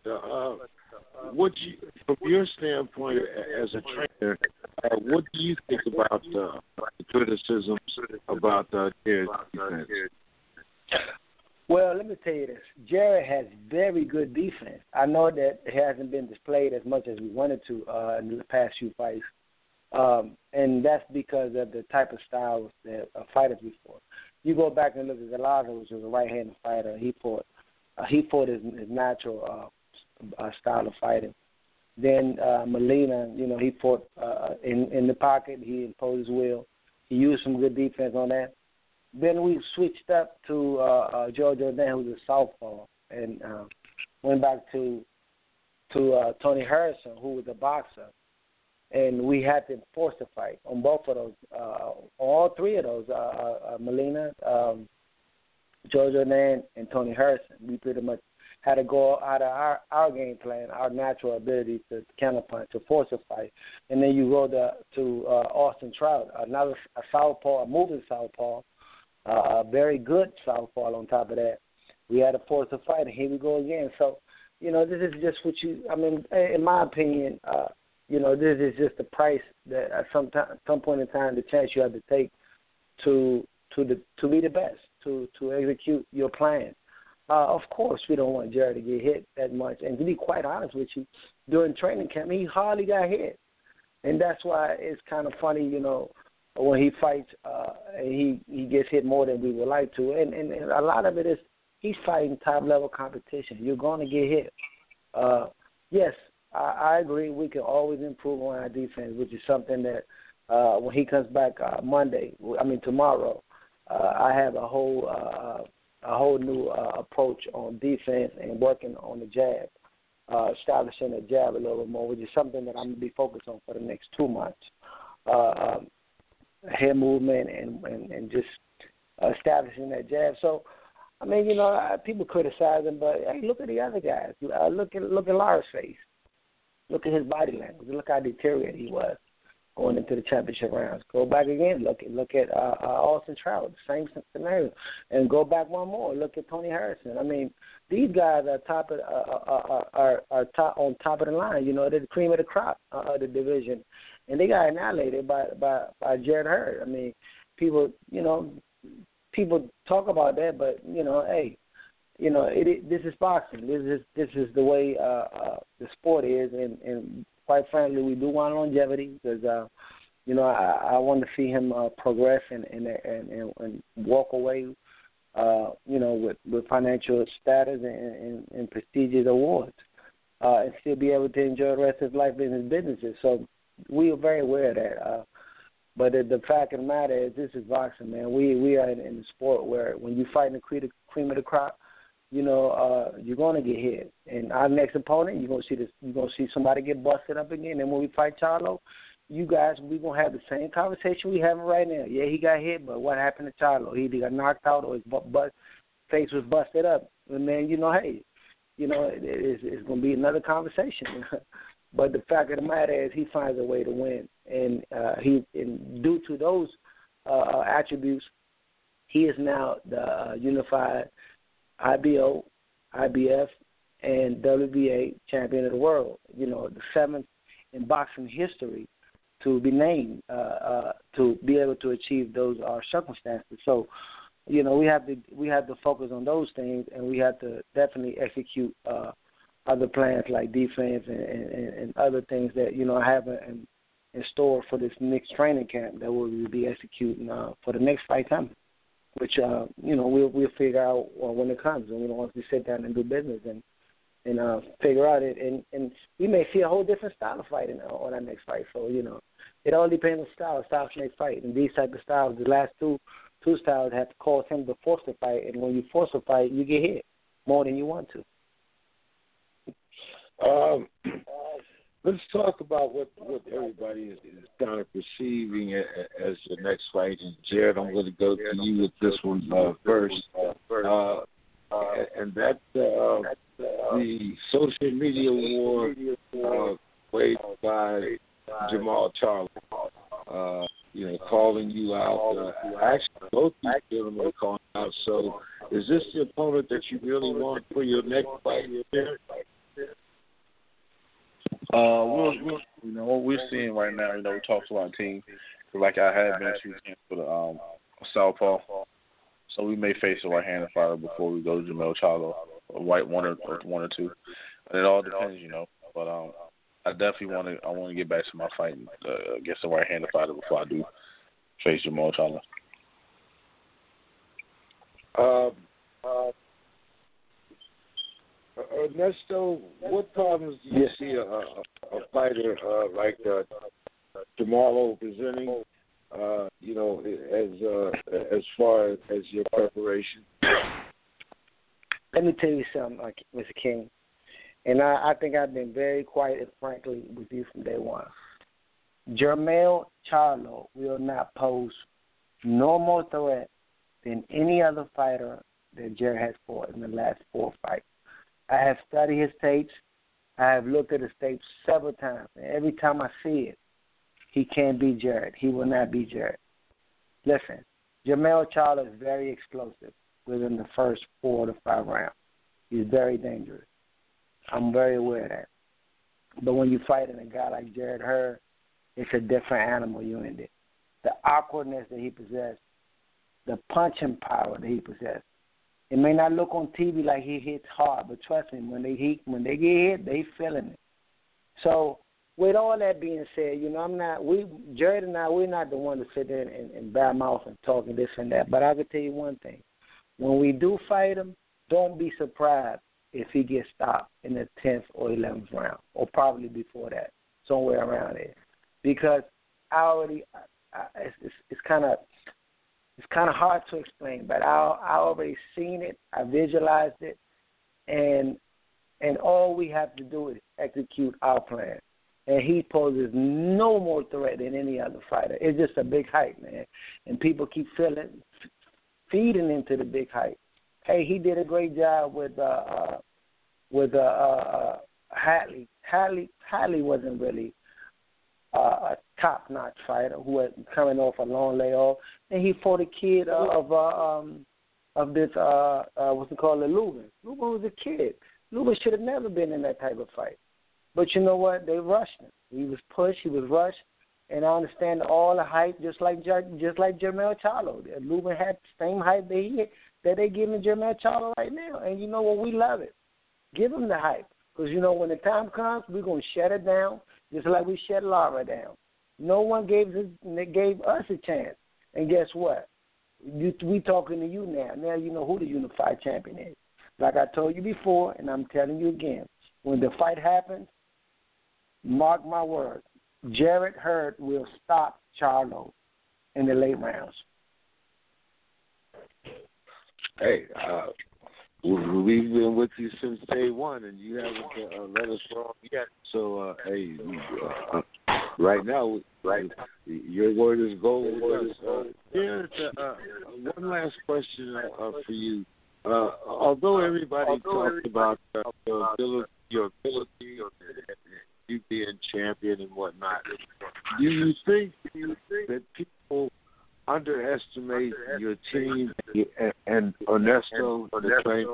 from your standpoint as a trainer, what do you think about the criticisms about Jared's defense? Well, let me tell you this. Jared has very good defense. I know that it hasn't been displayed as much as we wanted to in the past few fights, and that's because of the type of styles that fighters before. You go back and look at Galaza, which was a right-handed fighter. He fought his natural style of fighting. Then Molina, he fought in the pocket. He imposed his will. He used some good defense on that. Then we switched up to George Jordan, who was a southpaw, and went back to Tony Harrison, who was a boxer. And we had to force a fight on both of those, all 3 of those, Molina, George Jordan, and Tony Harrison. We pretty much had to go out of our game plan, our natural ability to counterpunch, to force a fight. And then you go to Austin Trout, another a southpaw, a moving southpaw, a very good southpaw on top of that. We had to force a fight, and here we go again. So, this is just what in my opinion, this is just the price that at some point in time, the chance you have to take to be the best, to execute your plan. Of course, we don't want Jared to get hit that much. And to be quite honest with you, during training camp, he hardly got hit. And that's why it's kind of funny, when he fights, he gets hit more than we would like to. And a lot of it is he's fighting top-level competition. You're going to get hit. Yes, I agree. We can always improve on our defense, which is something that when he comes back tomorrow, I have a whole new approach on defense and working on the jab, establishing the jab a little bit more, which is something that I'm going to be focused on for the next 2 months. Head movement and just establishing that jab. So, people criticize him, but hey, look at the other guys. Look at Lara's face. Look at his body language. Look how deteriorated he was. going into the championship rounds. Go back again. Look at Austin Trout, the same scenario, and go back one more. Look at Tony Harrison. I mean, these guys are top on top of the line. You know, they're the cream of the crop of the division, and they got annihilated by Jarrett Hurd. I mean, people talk about that, but hey. This is boxing. This is the way the sport is, and quite frankly, we do want longevity because I want to see him progress and walk away, with financial status and prestigious awards, and still be able to enjoy the rest of his life in his businesses. So we are very aware of that. But the fact of the matter is, this is boxing, man. We are in the sport where when you fight the cream of the crop, you're gonna get hit. And our next opponent, you're gonna see somebody get busted up again. And when we fight Charlo, we're gonna have the same conversation we having right now. Yeah, he got hit, but what happened to Charlo? He either got knocked out or his face was busted up. And then it's gonna be another conversation. But the fact of the matter is, he finds a way to win, and due to those attributes, he is now the unified IBO, IBF, and WBA champion of the world. The seventh in boxing history to be named to be able to achieve those circumstances. So, we have to focus on those things, and we have to definitely execute other plans like defense and other things that I have in store for this next training camp that we'll be executing for the next fight coming. Which we'll figure out when it comes, and once we sit down and do business and figure out it, and we may see a whole different style of fighting on our next fight. So it all depends on style for next fight, and these type of styles, the last two styles have caused him to force the fight, and when you force a fight, you get hit more than you want to. Let's talk about what everybody is kind of perceiving as the next fight. And Jared, I'm going to go to you with this one first. And that's the social media war waged by Jermall Charlo. Calling you out. Actually, both these gentlemen are calling out. So, is this the opponent that you really want for your next fight, Jared? What we're seeing right now, we talked to our team. Like I had been shooting for the southpaw, so we may face a right-handed fighter before we go to Jermall Charlo, a white one or two. And it all depends, But I definitely want to get back to my fight against a right-handed fighter before I do face Jermall Charlo. Ernesto, what problems do you see a fighter like Jermall presenting? As far as your preparation. Let me tell you something, Mr. King, and I think I've been very quiet and frankly with you from day one. Jermall Charlo will not pose no more threat than any other fighter that Jared has fought in the last 4 fights. I have studied his tapes. I have looked at his tapes several times. And every time I see it, he can't beat Jared. He will not beat Jared. Listen, Jermall Charlo is very explosive within the first 4 to 5 rounds. He's very dangerous. I'm very aware of that. But when you fight a guy like Jarrett Hurd, it's a different animal you in it. The awkwardness that he possessed, the punching power that he possessed. It may not look on TV like he hits hard, but trust me, when they get hit, they feeling it. So, with all that being said, Jared and I, we're not the one to sit there and badmouth and talk and this and that. But I can tell you one thing: when we do fight him, don't be surprised if he gets stopped in the 10th or 11th round, or probably before that, somewhere around there, because it's kind of hard to explain, but I already seen it, I visualized it, and all we have to do is execute our plan. And he poses no more threat than any other fighter. It's just a big hype, man, and people keep feeding into the big hype. Hey, he did a great job with Hatley. Hatley wasn't really a top-notch fighter who was coming off a long layoff, and he fought a kid of this what's it called, Lubin. Lubin was a kid. Lubin should have never been in that type of fight. But you know what? They rushed him. He was pushed. He was rushed. And I understand all the hype, just like Jermell Charlo. Lubin had the same hype that they giving Jermell Charlo right now. And you know what? We love it. Give him the hype. Because, you know, when the time comes, we're going to shut it down just like we shut Lara down. No one gave us a chance. And guess what? We talking to you now. Now you know who the unified champion is. Like I told you before, and I'm telling you again, when the fight happens, mark my words, Jarrett Hurd will stop Charlo in the late rounds. Hey, we've been with you since day one, and you haven't let us wrong yet. So, right now, your word is gold with us. One last question for you. Although everybody talks about your ability, you being champion and whatnot, do you think that people underestimate your team and Ernesto the trainer?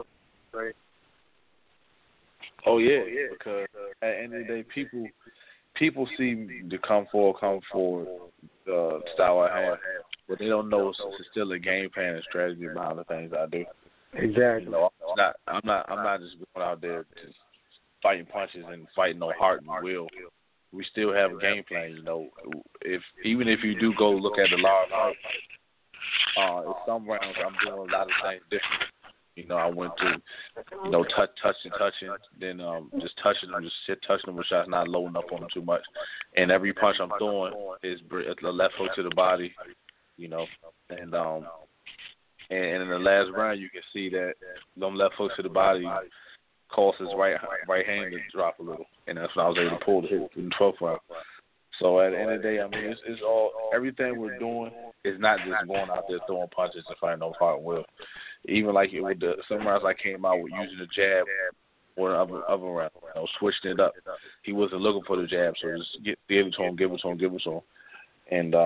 Oh yeah, because at the end of the day, people see the come forward style I have, but they don't know it's still a game plan and strategy behind the things I do. Exactly. You know, I'm not just going out there just fighting punches and fighting no heart and will. We still have a game plan. You know, even if you do go look at the Lara fight, in some rounds I'm doing a lot of things different. You know, I went to, touching, then just touching them with shots, not loading up on them too much. And every punch I'm throwing is a left hook to the body, you know. And in the last round, you can see that them left hooks to the body caused his right hand to drop a little, and that's when I was able to pull the hit in the 12th round. So at the end of the day, I mean, it's all everything we're doing is not just going out there throwing punches and fighting no heart and will. Even like with some rounds I came out with using the jab or the other round, switching it up. He wasn't looking for the jab, so just give it to him. And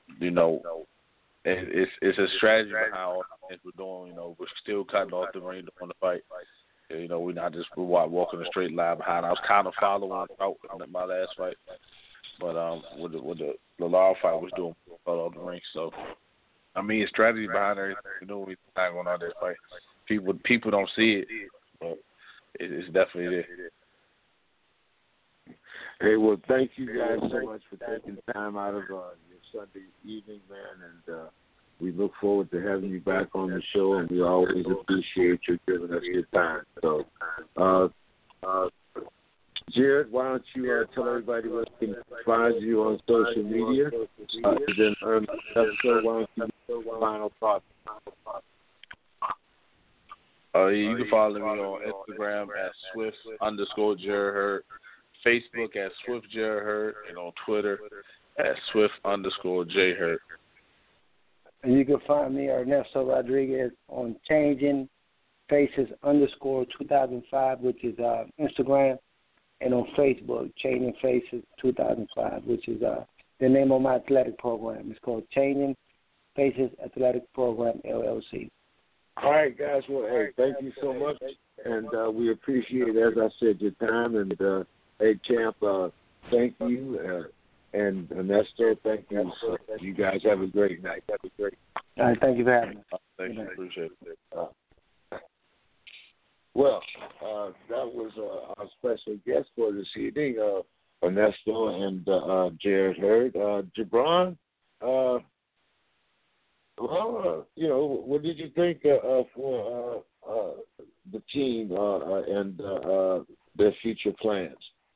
it's a strategy behind all the things we're doing. You know, we're still cutting off the ring on the fight. You know, we're not just walking a straight line behind. I was kind of following out in my last fight, but with the Lara fight, was doing cut off the ring. So, I mean, strategy behind everything. You know, we're not going out there fight. People don't see it, but it's definitely there. Hey, well, thank you guys so much for taking time out of your Sunday evening, man, and we look forward to having you back on the show, and we always appreciate you giving us your time. So, Jared, why don't you tell everybody where they can find you on social media? Then, why don't you final thoughts? You can follow me on Instagram at Swift_Jared Hurd, Facebook at SwiftJared Hurd, and on Twitter at Swift_J Hurd. And you can find me, Ernesto Rodriguez, on Changing Faces _2005, which is Instagram, and on Facebook, Changing Faces 2005, which is the name of my athletic program. It's called Changing Faces Athletic Program, LLC. All right, guys. Well, hey, thank you so much, and we appreciate, as I said, your time. And hey, Champ, thank you. And Ernesto, thank you. So you guys have a great night. All right, thank you for having me. Thank you. Appreciate it. Well, that was our special guest for this evening, Ernesto and Jared Hurd. Gibran, what did you think for the team and their future plans?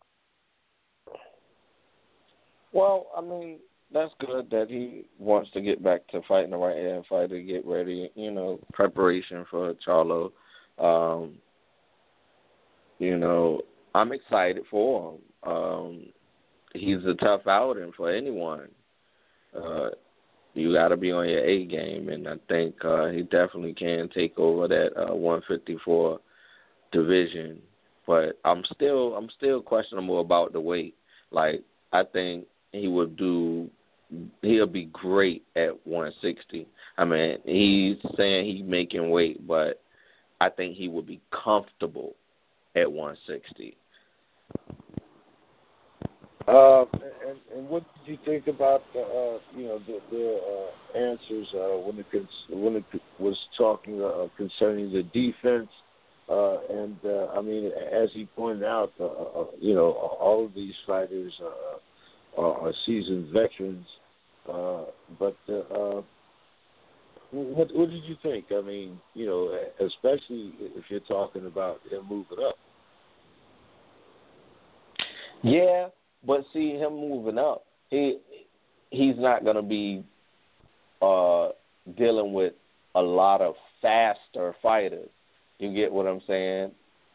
Well, I mean, that's good that he wants to get back to fighting the right hand fight to get ready, preparation for Charlo. I'm excited for him. He's a tough outing for anyone. You got to be on your A game, and I think he definitely can take over that 154 division. But I'm still questionable about the weight. Like, I think he'll be great at 160. I mean, he's saying he's making weight, but I think he would be comfortable at 160. And what did you think about the answers when it was talking concerning the defense? I mean, as he pointed out, all of these fighters are seasoned veterans. But what did you think? I mean, especially if you're talking about him moving up. Yeah, but see, him moving up, he's not going to be dealing with a lot of faster fighters. You get what I'm saying?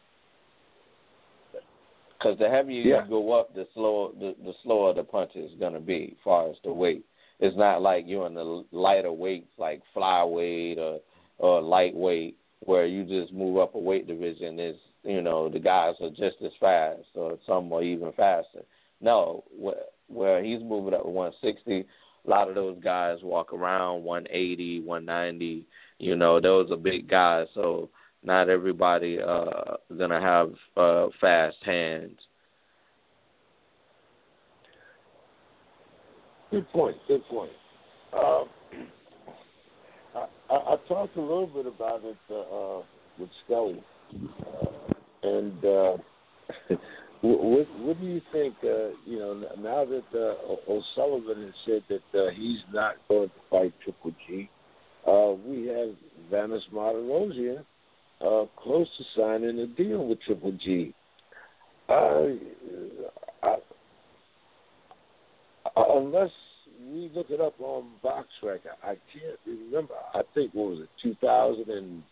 Because the heavier you go up, the slower the punch is going to be as far as the weight. It's not like you're in the lighter weights like flyweight or lightweight where you just move up a weight division. It's, the guys are just as fast or some are even faster. No, where he's moving up to 160, a lot of those guys walk around 180, 190. Those are big guys, so not everybody going to have fast hands. Good point. I talked a little bit about it with Scully. And what do you think, now that O'Sullivan has said that he's not going to fight Triple G, we have Vanes Martirosyan close to signing a deal with Triple G. Unless we look it up on BoxRec, I can't remember. I think, 2016?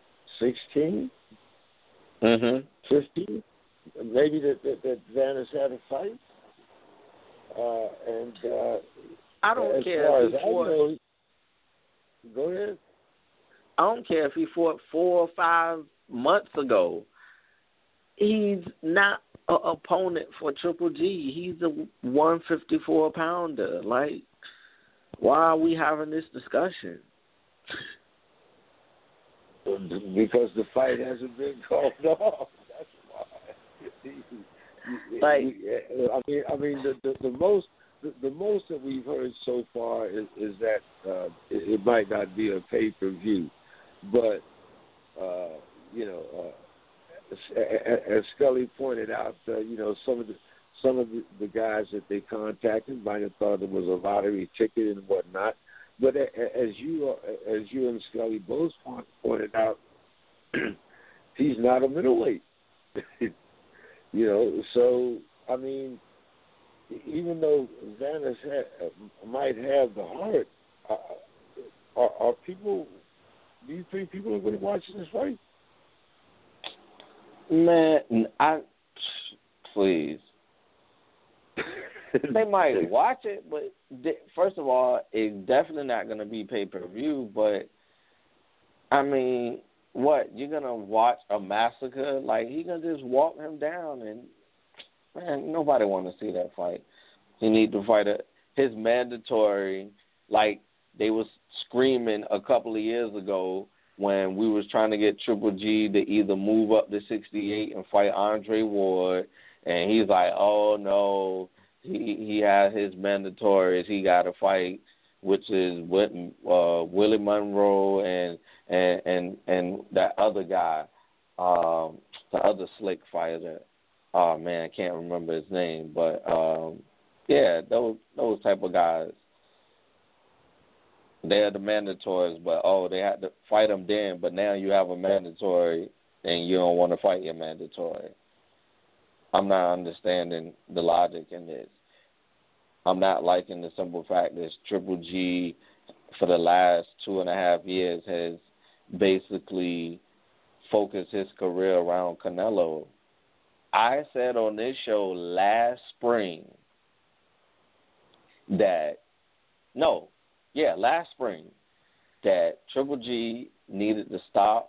15? Maybe that Vanes had a fight. I don't care if he fought. Go ahead. I don't care if he fought 4 or 5 months ago. He's not an opponent for Triple G. He's a 154-pounder. Like, why are we having this discussion? Because the fight hasn't been called off. That's why. I mean, the most that we've heard so far is that it might not be a pay-per-view, but as Scully pointed out, some of the guys that they contacted might have thought it was a lottery ticket and whatnot. But as you and Scully both pointed out, he's not a middleweight. So I mean, even though Vanes might have the heart, are people? Do you think people are going to watch this fight? Man, please. They might watch it, but first of all, it's definitely not going to be pay-per-view. But I mean, what, you're going to watch a massacre? Like, he's going to just walk him down, and man, nobody want to see that fight. He need to fight his mandatory, like they was screaming a couple of years ago when we was trying to get Triple G to either move up to 68 and fight Andre Ward, and he's like, oh no, he had his mandatories he got to fight, which is with Willie Monroe and that other guy, the other slick fighter. Oh man, I can't remember his name, but yeah, those type of guys. They're the mandatories, but they had to fight them then. But now you have a mandatory, and you don't want to fight your mandatory. I'm not understanding the logic in this. I'm not liking the simple fact that Triple G, for the last 2.5 years, has basically focused his career around Canelo. I said on this show last spring last spring that Triple G needed to stop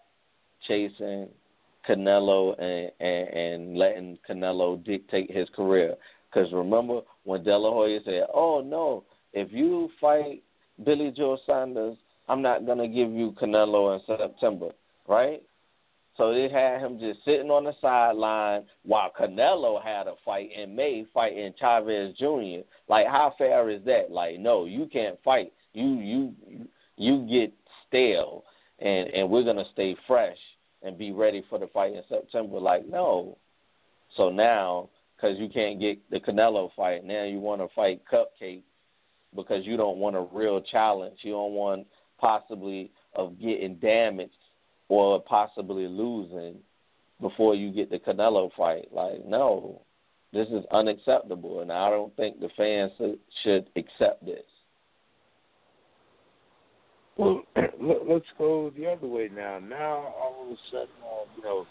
chasing Canelo and letting Canelo dictate his career. Because remember when De La Hoya said, "Oh no, if you fight Billy Joe Saunders, I'm not gonna give you Canelo in September," right? So they had him just sitting on the sideline while Canelo had a fight in May fighting Chavez Jr. Like, how fair is that? Like, no, you can't fight. You get stale, and we're going to stay fresh and be ready for the fight in September. Like, no. So now, because you can't get the Canelo fight, now you want to fight Cupcake because you don't want a real challenge. You don't want possibly of getting damaged or possibly losing before you get the Canelo fight. Like, no, this is unacceptable, and I don't think the fans should accept this. Well, let's go the other way now. Now, all of a sudden,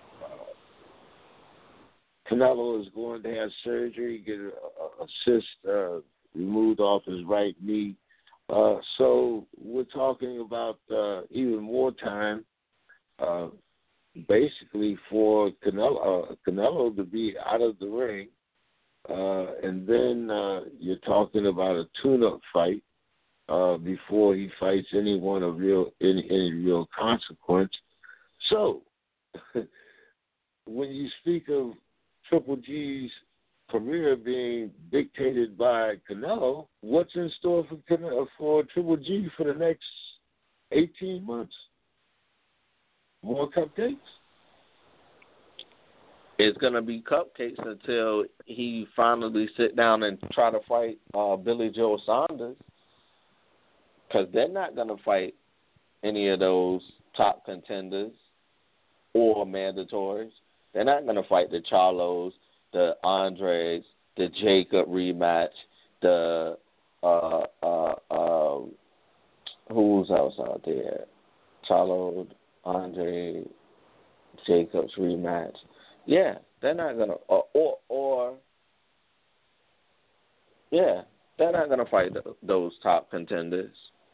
Canelo is going to have surgery, get a cyst removed off his right knee. So we're talking about even more time, basically for Canelo to be out of the ring, and then you're talking about a tune-up fight before he fights anyone of any real consequence. So when you speak of Triple G's career being dictated by Canelo, what's in store for Triple G for the next 18 months? More cupcakes? It's going to be cupcakes until he finally sit down and try to fight Billy Joe Saunders, because they're not going to fight any of those top contenders or mandatories. They're not going to fight the Charlos, the Andres, the Jacob rematch, the who's else out there? Charlo, Andre, Jacobs rematch. Yeah, they're not gonna they're not gonna fight those top contenders.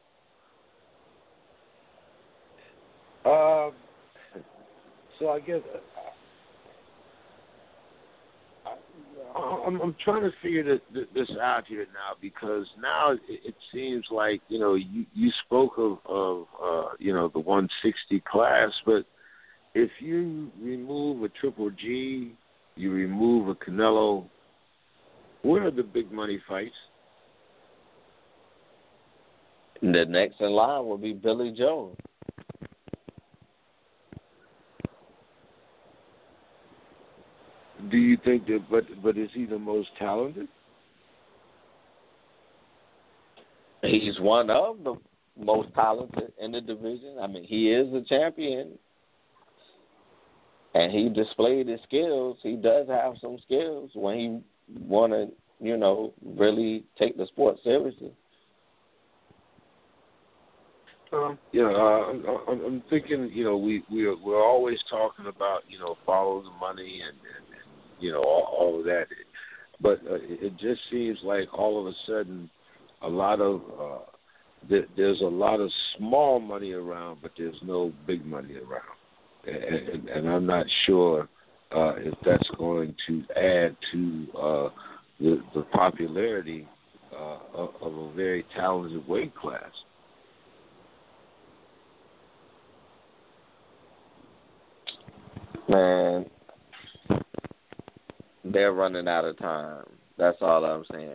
So I guess I'm trying to figure this out here now, because now it seems like you spoke of the 160 class, but if you remove a Triple G, you remove a Canelo, where are the big money fights? The next in line will be Billy Joe. Do you think that? But is he the most talented? He's one of the most talented in the division. I mean, he is a champion, and he displayed his skills. He does have some skills when he want to, really take the sport seriously. I'm thinking, we're always talking about, follow the money and all of that. But it just seems like all of a sudden a lot of there's a lot of small money around, but there's no big money around. And I'm not sure if that's going to add to the popularity of a very talented weight class. Man, they're running out of time. That's all I'm saying.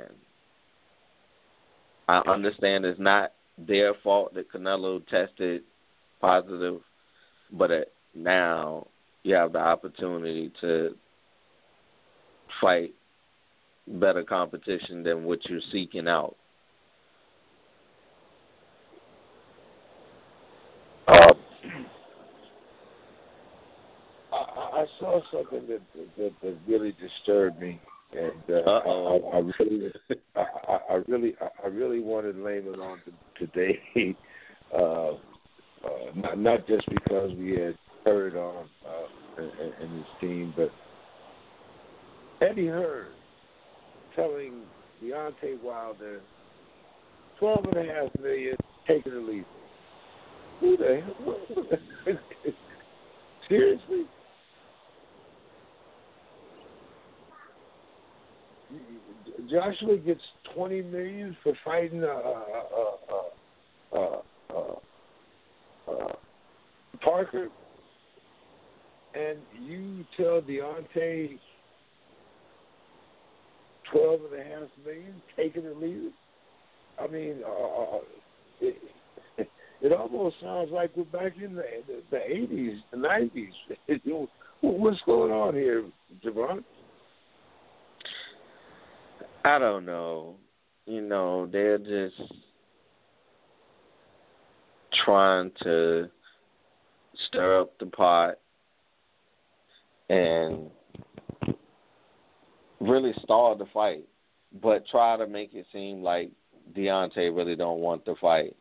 I understand it's not their fault that Canelo tested positive, but now you have the opportunity to fight better competition than what you're seeking out. I saw something that really disturbed me, and I really wanted Layman on today, not just because we had Hurd on and his team, but Eddie Hurd telling Deontay Wilder, $12.5 million, take it or leave it. Who the hell? Seriously? Joshua gets $20 million for fighting Parker, and you tell Deontay $12.5 million, take it or leave it. I mean, it almost sounds like we're back in the 80s, the 90s. What's going on here, Javon? I don't know. They're just trying to stir up the pot and really stall the fight, but try to make it seem like Deontay really don't want the fight.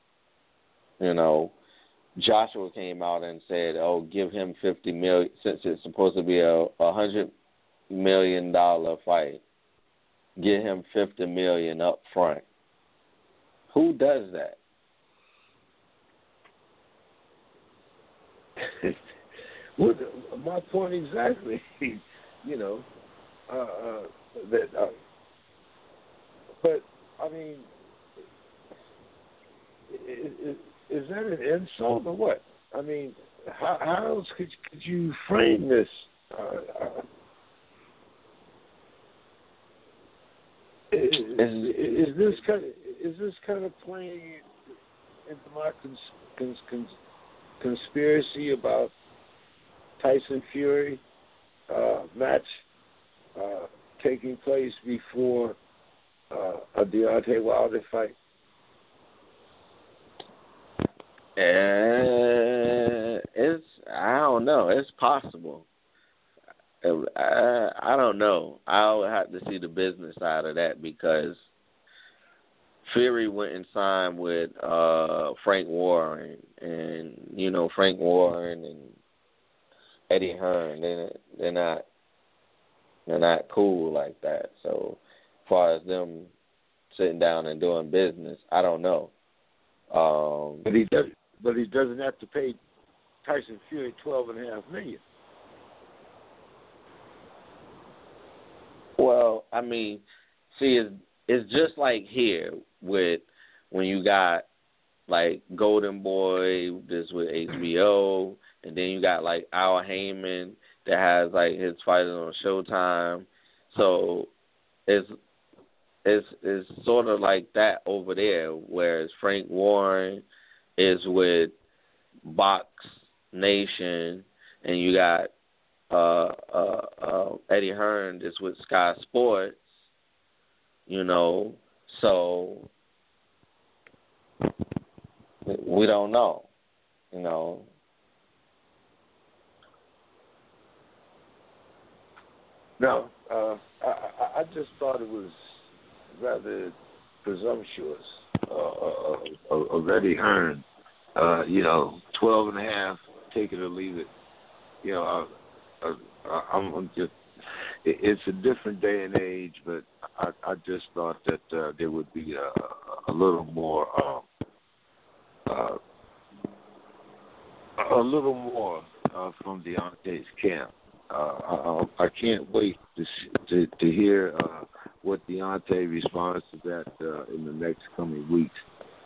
Joshua came out and said, "Oh, give him $50 million since it's supposed to be a $100 million fight. Give him $50 million up front." Who does that? Well, my point exactly. But I mean, is that an insult or what? I mean, how else could you frame this? Is this kind of playing into my conspiracy about Tyson Fury match taking place before a Deontay Wilder fight? I don't know. It's possible. I don't know. I'll have to see the business side of that because Fury went and signed with Frank Warren, and Frank Warren and Eddie Hearn. They're not cool like that. So, as far as them sitting down and doing business, I don't know. But he doesn't have to pay Tyson Fury $12.5 million. Well, I mean, see, it's just like here with when you got like Golden Boy, this with HBO, and then you got like Al Heyman that has like his fighters on Showtime. So it's sort of like that over there, whereas Frank Warren is with Box Nation, and you got Eddie Hearn is with Sky Sports, so we don't know, No, I just thought it was rather presumptuous of Eddie Hearn. 12.5, take it or leave it. I'm just. It's a different day and age, but I just thought that there would be a little more, from Deontay's camp. I can't wait to hear what Deontay responds to that in the next coming weeks.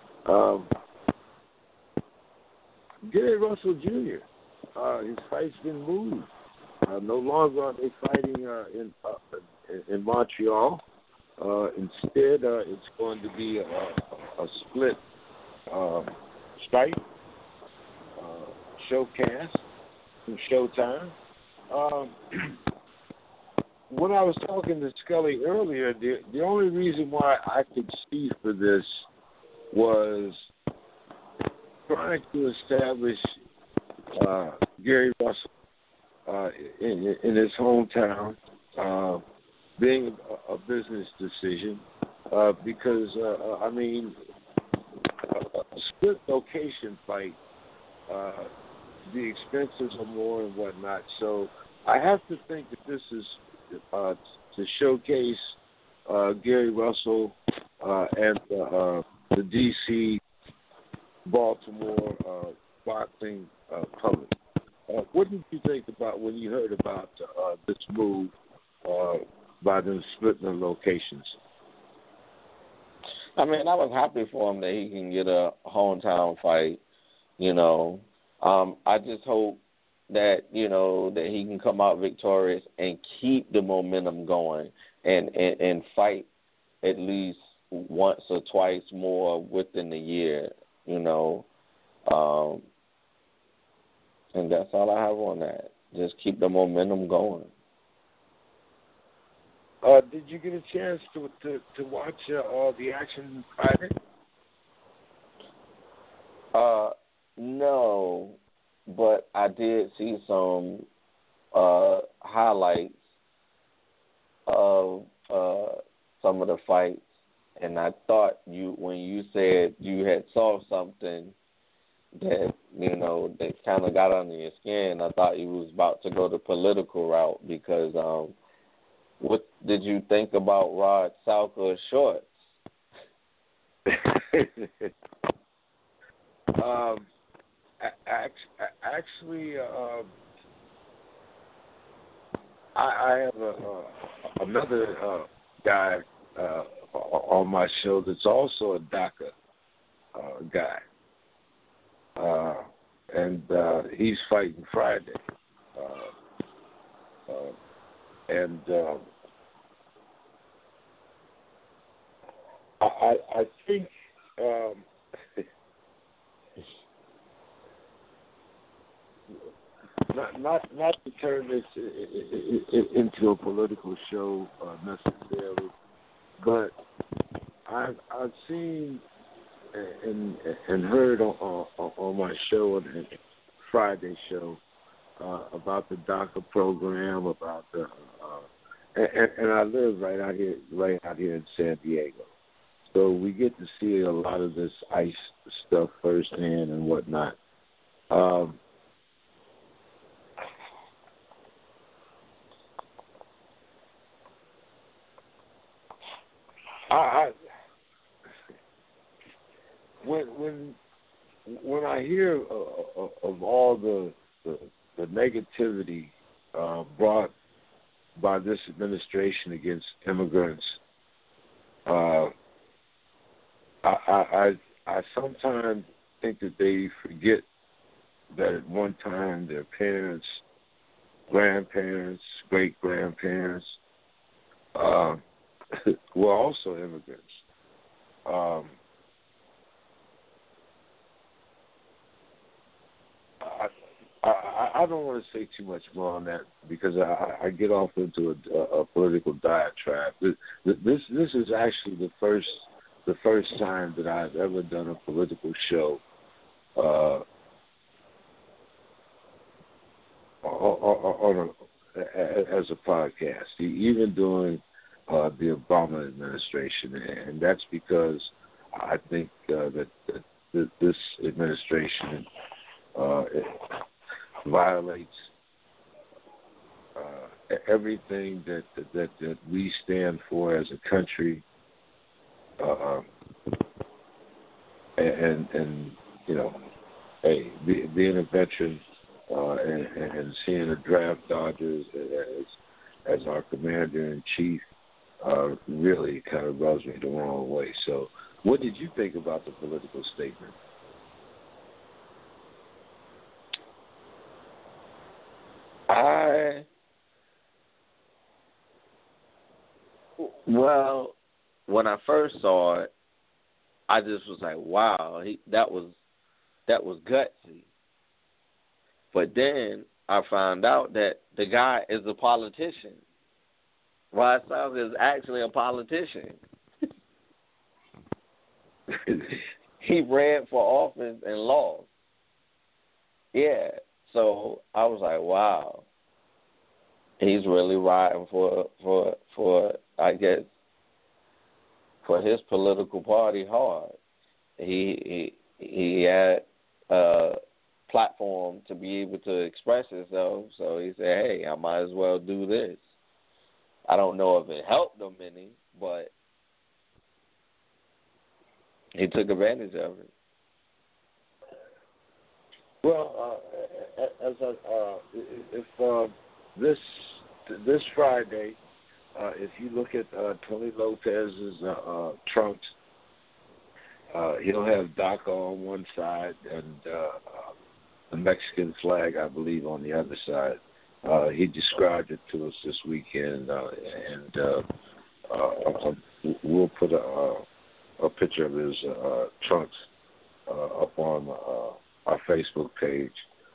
Gary Russell Jr. His fight's been moved. No longer are they fighting in Montreal. Instead, it's going to be a split Skype showcast from Showtime. When I was talking to Scully earlier, the only reason why I could see for this was trying to establish Gary Russell in his hometown, being a business decision, because a split location fight, the expenses are more and whatnot. So I have to think that this is to showcase Gary Russell and the DC Baltimore boxing public. What did you think about when you heard about this move by them splitting the locations. I mean, I was happy for him that he can get a hometown fight. You know, I just hope that that he can come out victorious and keep the momentum going and fight at least once or twice more within the year. And that's all I have on that. Just keep the momentum going. Did you get a chance to watch the action Friday? No, but I did see some highlights of some of the fights, and I thought when you said you had saw something that that kind of got under your skin, I thought you was about to go the political route because what did you think about Rod Salka's shorts? Actually, I have another guy on my show that's also a DACA guy, and he's fighting Friday, and I think. Not to turn this into a political show necessarily, but I've seen and heard on my show and Friday show about the DACA program, about the and I live right out here in San Diego, so we get to see a lot of this ICE stuff firsthand and whatnot. When I hear of all the negativity brought by this administration against immigrants, I sometimes think that they forget that at one time their parents, grandparents, great-grandparents were also immigrants. I don't want to say too much more on that because I get off into a political diatribe. This is actually the first time that I've ever done a political show as a podcast, even during the Obama administration, and that's because I think that this administration violates everything that we stand for as a country, and hey, being a veteran and seeing the draft dodgers as our commander in chief really kind of rubs me the wrong way. So, what did you think about the political statement? Well, when I first saw it, I just was like, "Wow, that was gutsy." But then I found out that the guy is a politician. Rod Salka is actually a politician. He ran for office and lost. Yeah, so I was like, wow. He's really riding for I guess for his political party hard. He had a platform to be able to express himself, so he said, "Hey, I might as well do this." I don't know if it helped him any, but he took advantage of it. Well, if this Friday, if you look at Tony Lopez's trunks, he'll have DACA on one side and the Mexican flag, I believe, on the other side. He described it to us this weekend, and we'll put a picture of his trunks up on our Facebook page.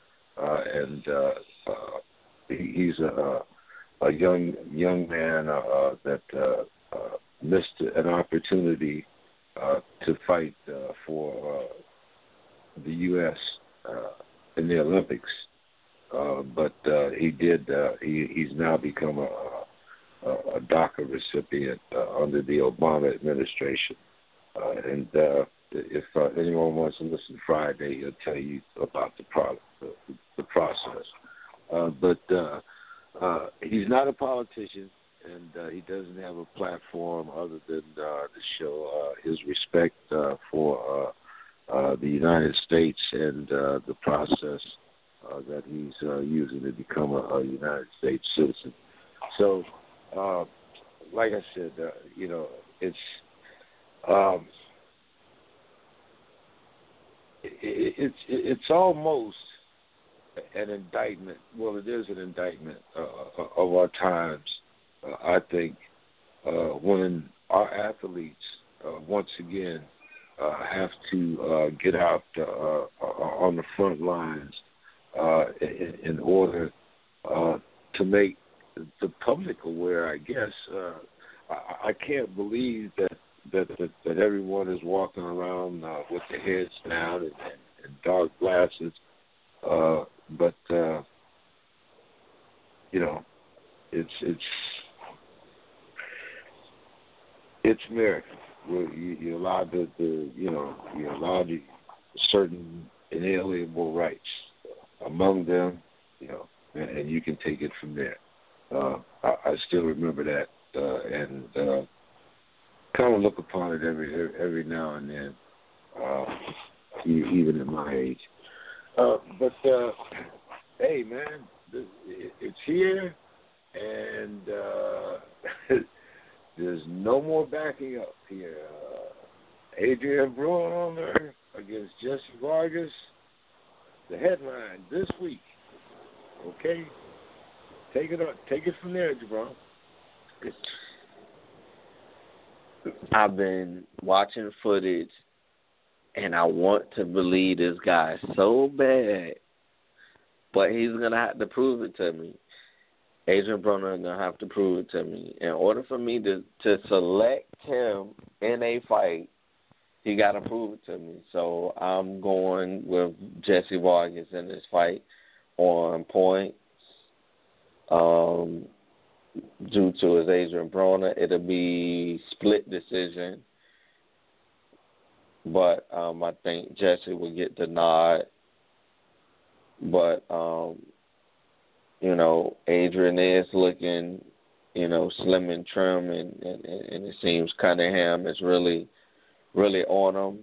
He's a young man that missed an opportunity to fight for the U.S. In the Olympics, but he did. He's now become a DACA recipient under the Obama administration, and if anyone wants to listen Friday, he'll tell you about the process. But he's not a politician, and he doesn't have a platform other than to show his respect for the United States and the process that he's using to become a United States citizen. So, like I said, it's almost an indictment. Well, it is an indictment of our times. I think when our athletes once again have to get out on the front lines in order to make the public aware. I guess I can't believe that everyone is walking around with their heads down and dark glasses. But it's America. You're allowed you're allowed certain inalienable rights. Among them, and you can take it from there. I still remember that, and kind of look upon it every now and then, even at my age. But hey, man, it's here, and there's no more backing up here. Adrian Broner against Jesse Vargas. The headline this week. Okay, take it from there, Jabron. I've been watching footage, and I want to believe this guy so bad, but he's gonna have to prove it to me. Adrian Broner is gonna have to prove it to me. In order for me to select him in a fight, he got to prove it to me. So I'm going with Jesse Vargas in this fight on points. Due to his Adrian Broner, it'll be split decision. But I think Jesse will get the nod. But, Adrian is looking, slim and trim, and it seems Cunningham is really on him.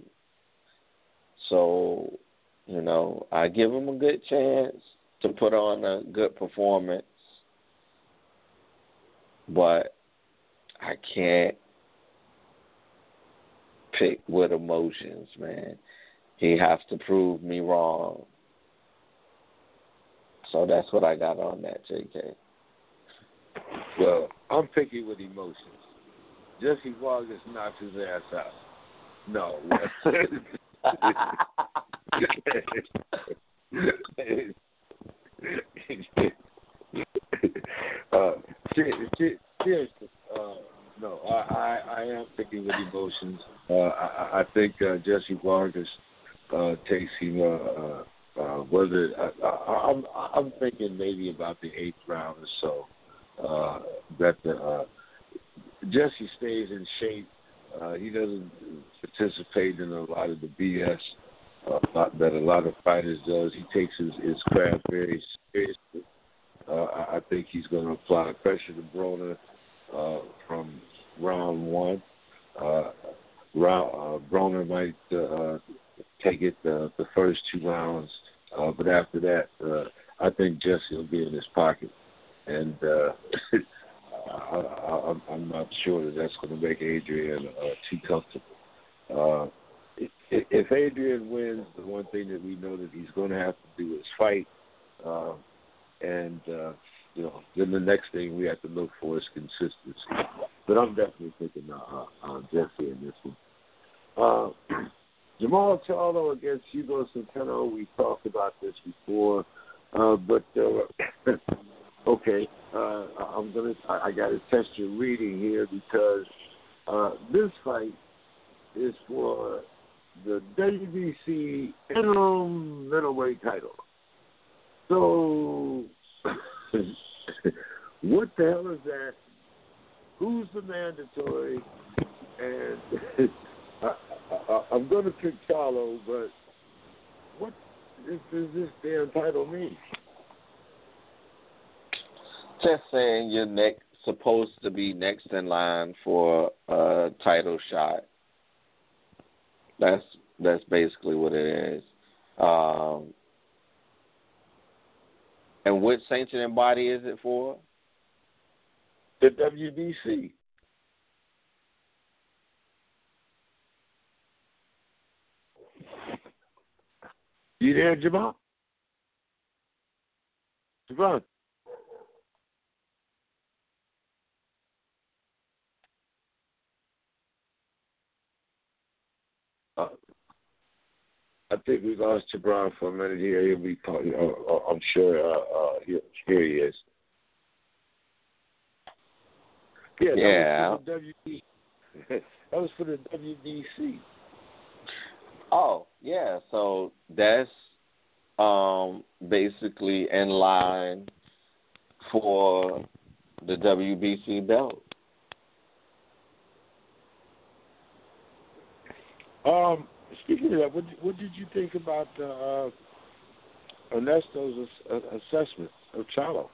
So, I give him a good chance to put on a good performance. But I can't pick with emotions, man. He has to prove me wrong. So that's what I got on that, JK. Well, I'm picky with emotions. Jesse Vargas knocks his ass out. No. Seriously, no, I am picking with emotions. I think Jesse Vargas takes him. I'm thinking maybe about the 8th round or so. That Jesse stays in shape. He doesn't participate in a lot of the BS that a lot of fighters does. He takes his craft very seriously. I think he's going to apply pressure to Broner from round one. Broner might take it the first 2 rounds, but after that, I think Jesse will be in his pocket. And I'm I'm not sure that that's going to make Adrian too comfortable. If Adrian wins, the one thing that we know that he's going to have to do is fight, and then the next thing we have to look for is consistency. But I'm definitely thinking Jesse in this one. Jamal Charlo against Hugo Centeno. We talked about this before, but okay. I got to test your reading here because this fight is for the WBC interim middleweight title. So, what the hell is that? Who's the mandatory? And I'm going to pick Charlo, but what does this damn title mean? Just saying you're supposed to be next in line for a title shot. That's basically what it is. And which sanctioning body is it for? The WBC. You there, Jamal? Javon? I think we lost Jabron for a minute here. He'll be calling. I'm sure here he is. Yeah. That was for the WBC. Oh, yeah. So that's basically in line for the WBC belt. Speaking of that, what did you think about Ernesto's assessment of Charlo?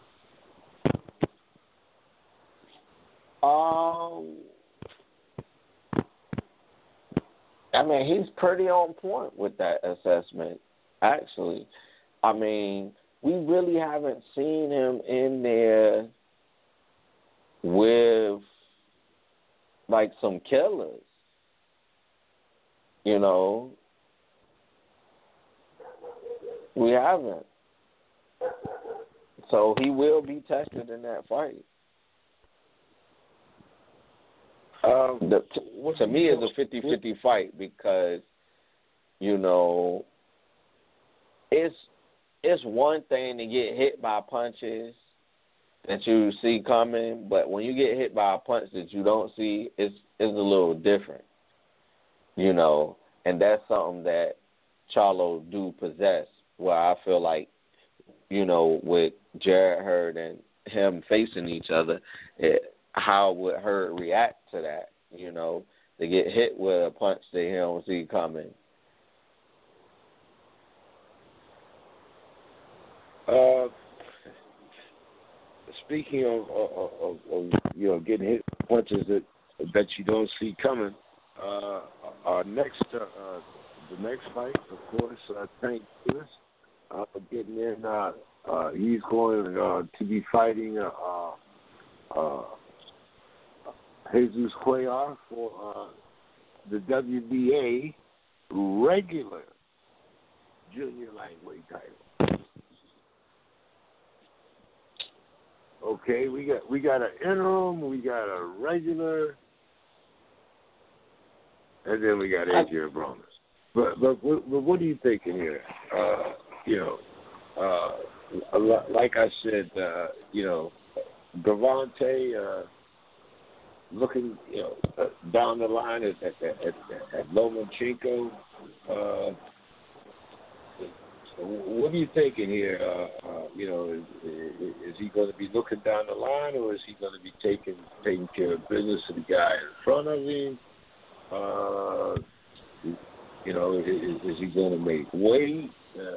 I mean, he's pretty on point with that assessment, actually. I mean, we really haven't seen him in there with, like, some killers. You know, we haven't. So he will be tested in that fight. To me, it's a 50-50 fight because, you know, it's one thing to get hit by punches that you see coming, but when you get hit by a punch that you don't see, it's a little different. You know, and that's something that Charlo do possess, where I feel like, you know, with Jarrett Hurd and him facing each other, how would Hurd react to that? You know, to get hit with a punch that he don't see coming. Speaking of you know, getting hit with punches that you don't see coming, our next the next fight, of course, Tank Davis getting in. He's going to be fighting Jesus Cuellar for the WBA regular junior lightweight title. Okay, we got an interim, we got a regular, and then we got Adrian Broner. But what are you thinking here? You know, like I said, you know, Gervonta looking, you know, down the line at Lomachenko. What are you thinking here? You know, is he going to be looking down the line, or is he going to be taking care of business to the guy in front of him? You know, is he going to make weight?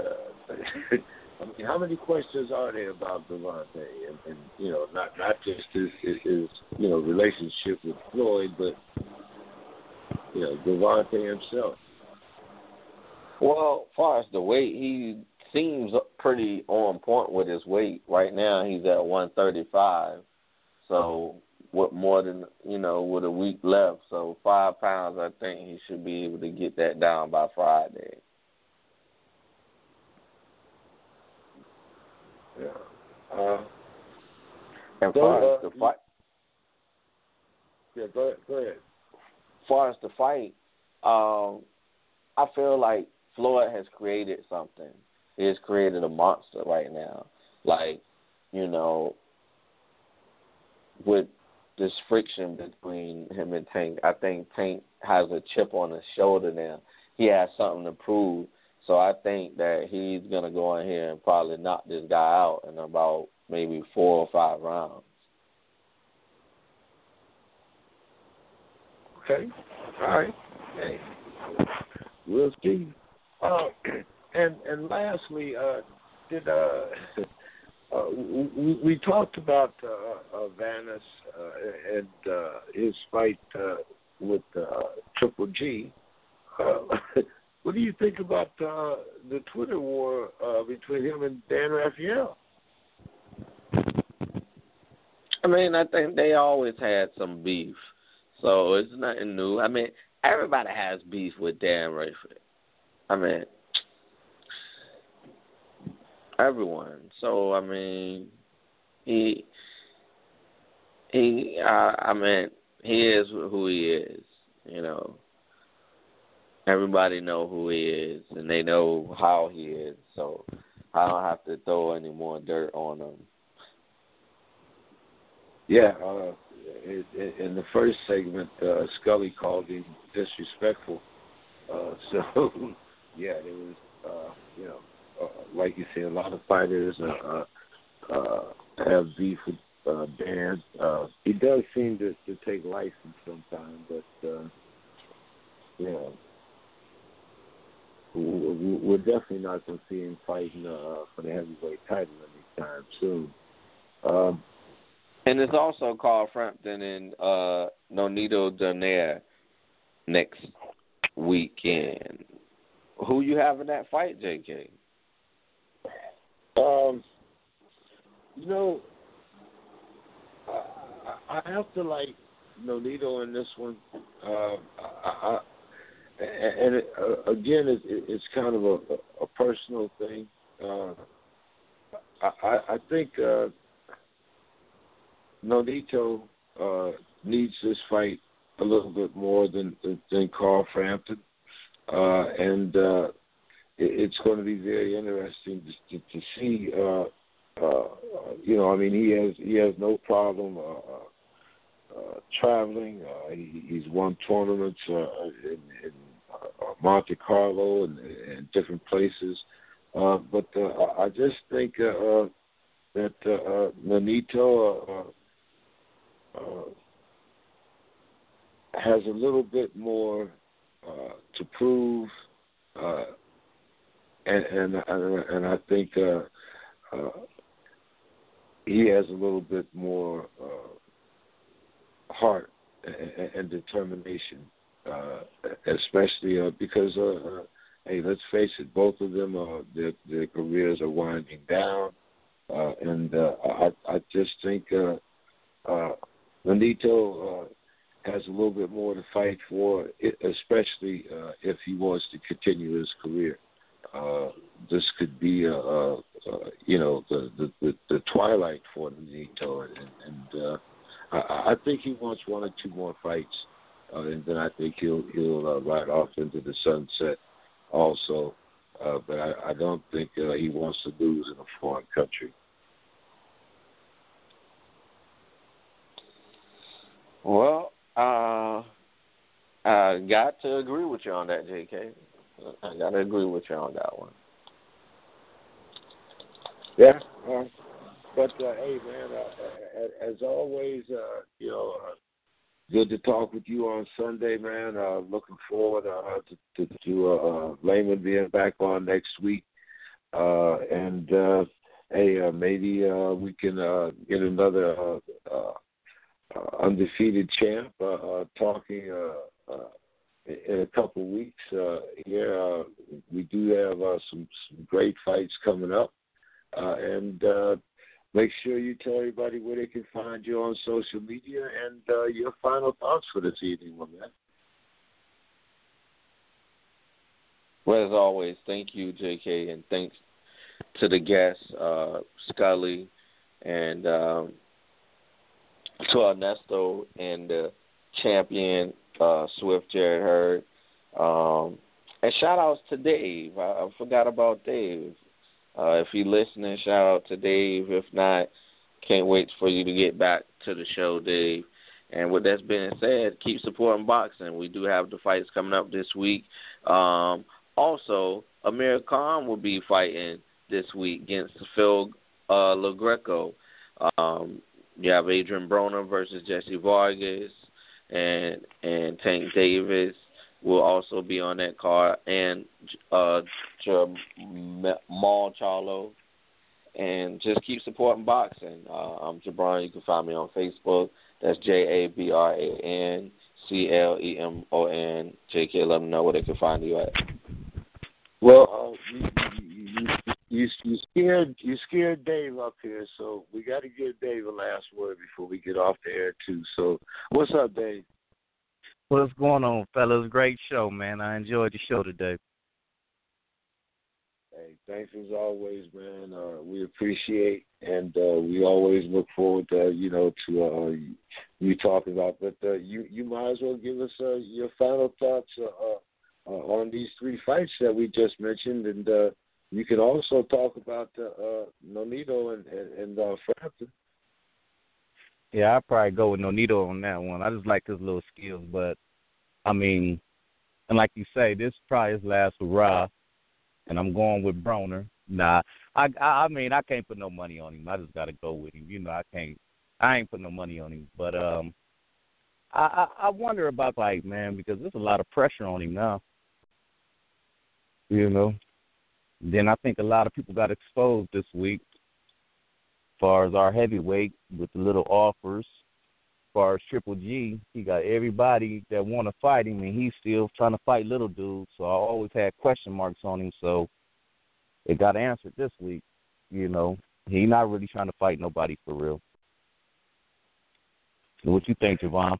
I mean, how many questions are there about Gervonta, and you know, not just his you know, relationship with Floyd, but you know, Gervonta himself. Well, as far as the weight, he seems pretty on point with his weight. Right now, he's at 135. So with more than, with a week left. So 5 pounds, I think he should be able to get that down by Friday. Yeah. And far as the fight, yeah, go ahead. As far as the fight, I feel like Floyd has created something. He has created a monster right now. Like, with this friction between him and Tank, I think Tank has a chip on his shoulder now. He has something to prove. So I think that he's going to go in here and probably knock this guy out in about maybe 4 or 5 rounds. Okay. All right. Hey. We'll see. And lastly, we talked about Vanis and his fight with Triple G. What do you think about the Twitter war between him and Dan Rafael? I mean, I think they always had some beef, so it's nothing new. I mean, everybody has beef with Dan Rafael. I mean, everyone. So I mean, he is who he is. Everybody know who he is, and they know how he is. So I don't have to throw any more dirt on him. Yeah, in the first segment, Scully called him disrespectful. So yeah, there was, like you say, a lot of fighters have beef with Dan. He does seem to take license sometimes, but we're definitely not going to see him fighting for the heavyweight title anytime soon. And it's also Carl Frampton and Nonito Donaire next weekend. Who you have in that fight, JK? I have to like Nonito in this one. Again, it's kind of a personal thing. I think Nonito needs this fight a little bit more than Carl Frampton, and it's going to be very interesting to see. I mean, he has no problem traveling. He's won tournaments in Monte Carlo and different places. But I just think that Nonito has a little bit more to prove, and I think he has a little bit more heart and determination, especially because, hey, let's face it, both of them, their careers are winding down, and I just think Nonito has a little bit more to fight for, especially if he wants to continue his career. This could be, the twilight for Nonito, and I think he wants 1 or 2 more fights, and then I think he'll ride off into the sunset also. But I don't think he wants to lose in a foreign country. Well, I got to agree with you on that, JK. I got to agree with you on that one. Yeah. But, hey, man, as always, good to talk with you on Sunday, man. Looking forward to Layman being back on next week. And, hey, maybe we can get another undefeated champ talking in a couple of weeks. Here, we do have some great fights coming up. And make sure you tell everybody where they can find you on social media and your final thoughts for this evening, my man. Well, as always, thank you, JK, and thanks to the guests, Scully, and to Ernesto and the champion, Swift Jared Hurd. And shout-outs to Dave. I forgot about Dave. If you're listening, shout-out to Dave. If not, can't wait for you to get back to the show, Dave. And with that being said, keep supporting boxing. We do have the fights coming up this week. Also, Amir Khan will be fighting this week against Phil LaGreco. You have Adrian Broner versus Jesse Vargas, and Tank Davis will also be on that card, and Jamal Charlo. And just keep supporting boxing. I'm Jabron. You can find me on Facebook. That's JABRANCLEMON. JK, let them know where they can find you at. Well, you scared Dave up here, so we got to give Dave a last word before we get off the air too. So, what's up, Dave? What's going on, fellas? Great show, man. I enjoyed the show today. Hey, thanks as always, man. We appreciate, and we always look forward to you talking about. But you might as well give us your final thoughts on these three fights that we just mentioned, and you can also talk about Nonito and Frampton. Yeah, I'd probably go with Nonito on that one. I just like his little skills, but I mean, and like you say, this is probably his last hurrah, and I'm going with Broner. Nah, I mean, I can't put no money on him. I just got to go with him. You know, I ain't put no money on him, but I wonder about, like, man, because there's a lot of pressure on him now. You know, then I think a lot of people got exposed this week as far as our heavyweight with the little offers. As far as Triple G, he got everybody that want to fight him, and he's still trying to fight little dudes. So I always had question marks on him. So it got answered this week. You know, he not really trying to fight nobody for real. So what you think, Javon?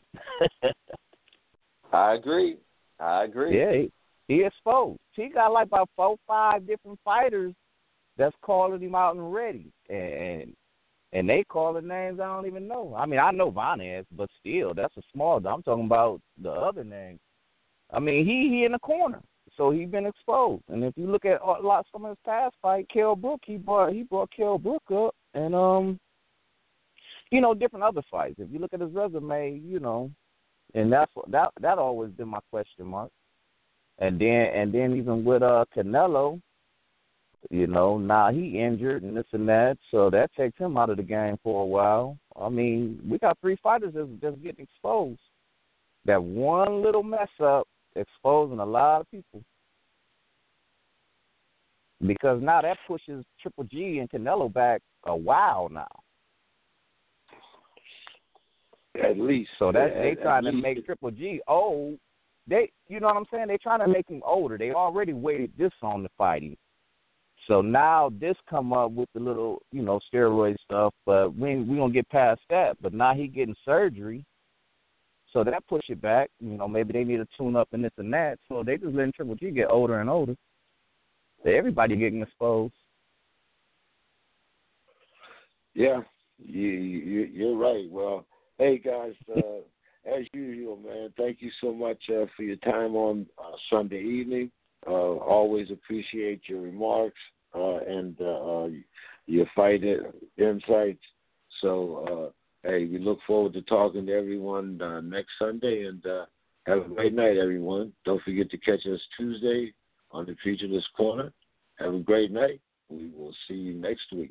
I agree. Yeah, he exposed. He got like about 4 or 5 different fighters that's calling him out and ready. And they calling names I don't even know. I mean, I know Vanez, but still, that's a small. I'm talking about the other names. I mean, he in the corner, so he been exposed. And if you look at some of his past fight, Kell Brook, he brought Kell Brook up, and you know, different other fights. If you look at his resume, you know, and that always been my question mark. And then even with Canelo, you know, now he injured and this and that, so that takes him out of the game for a while. I mean, we got 3 fighters that's just getting exposed. That one little mess up exposing a lot of people. Because now that pushes Triple G and Canelo back a while now. At least. So that they trying to make Triple G old. They, you know what I'm saying? They trying to make him older. They already waited this on to fight him. So now this come up with the little, you know, steroid stuff, but we gonna get past that. But now he getting surgery, so that push it back. You know, maybe they need to tune up and this and that. So they just letting Triple G get older and older. So everybody getting exposed. Yeah, you're right. Well, hey guys, as usual, man, thank you so much for your time on Sunday evening. Always appreciate your remarks and your fight insights. So, hey, we look forward to talking to everyone next Sunday, and have a great night, everyone. Don't forget to catch us Tuesday on the Futureless Corner. Have a great night. We will see you next week.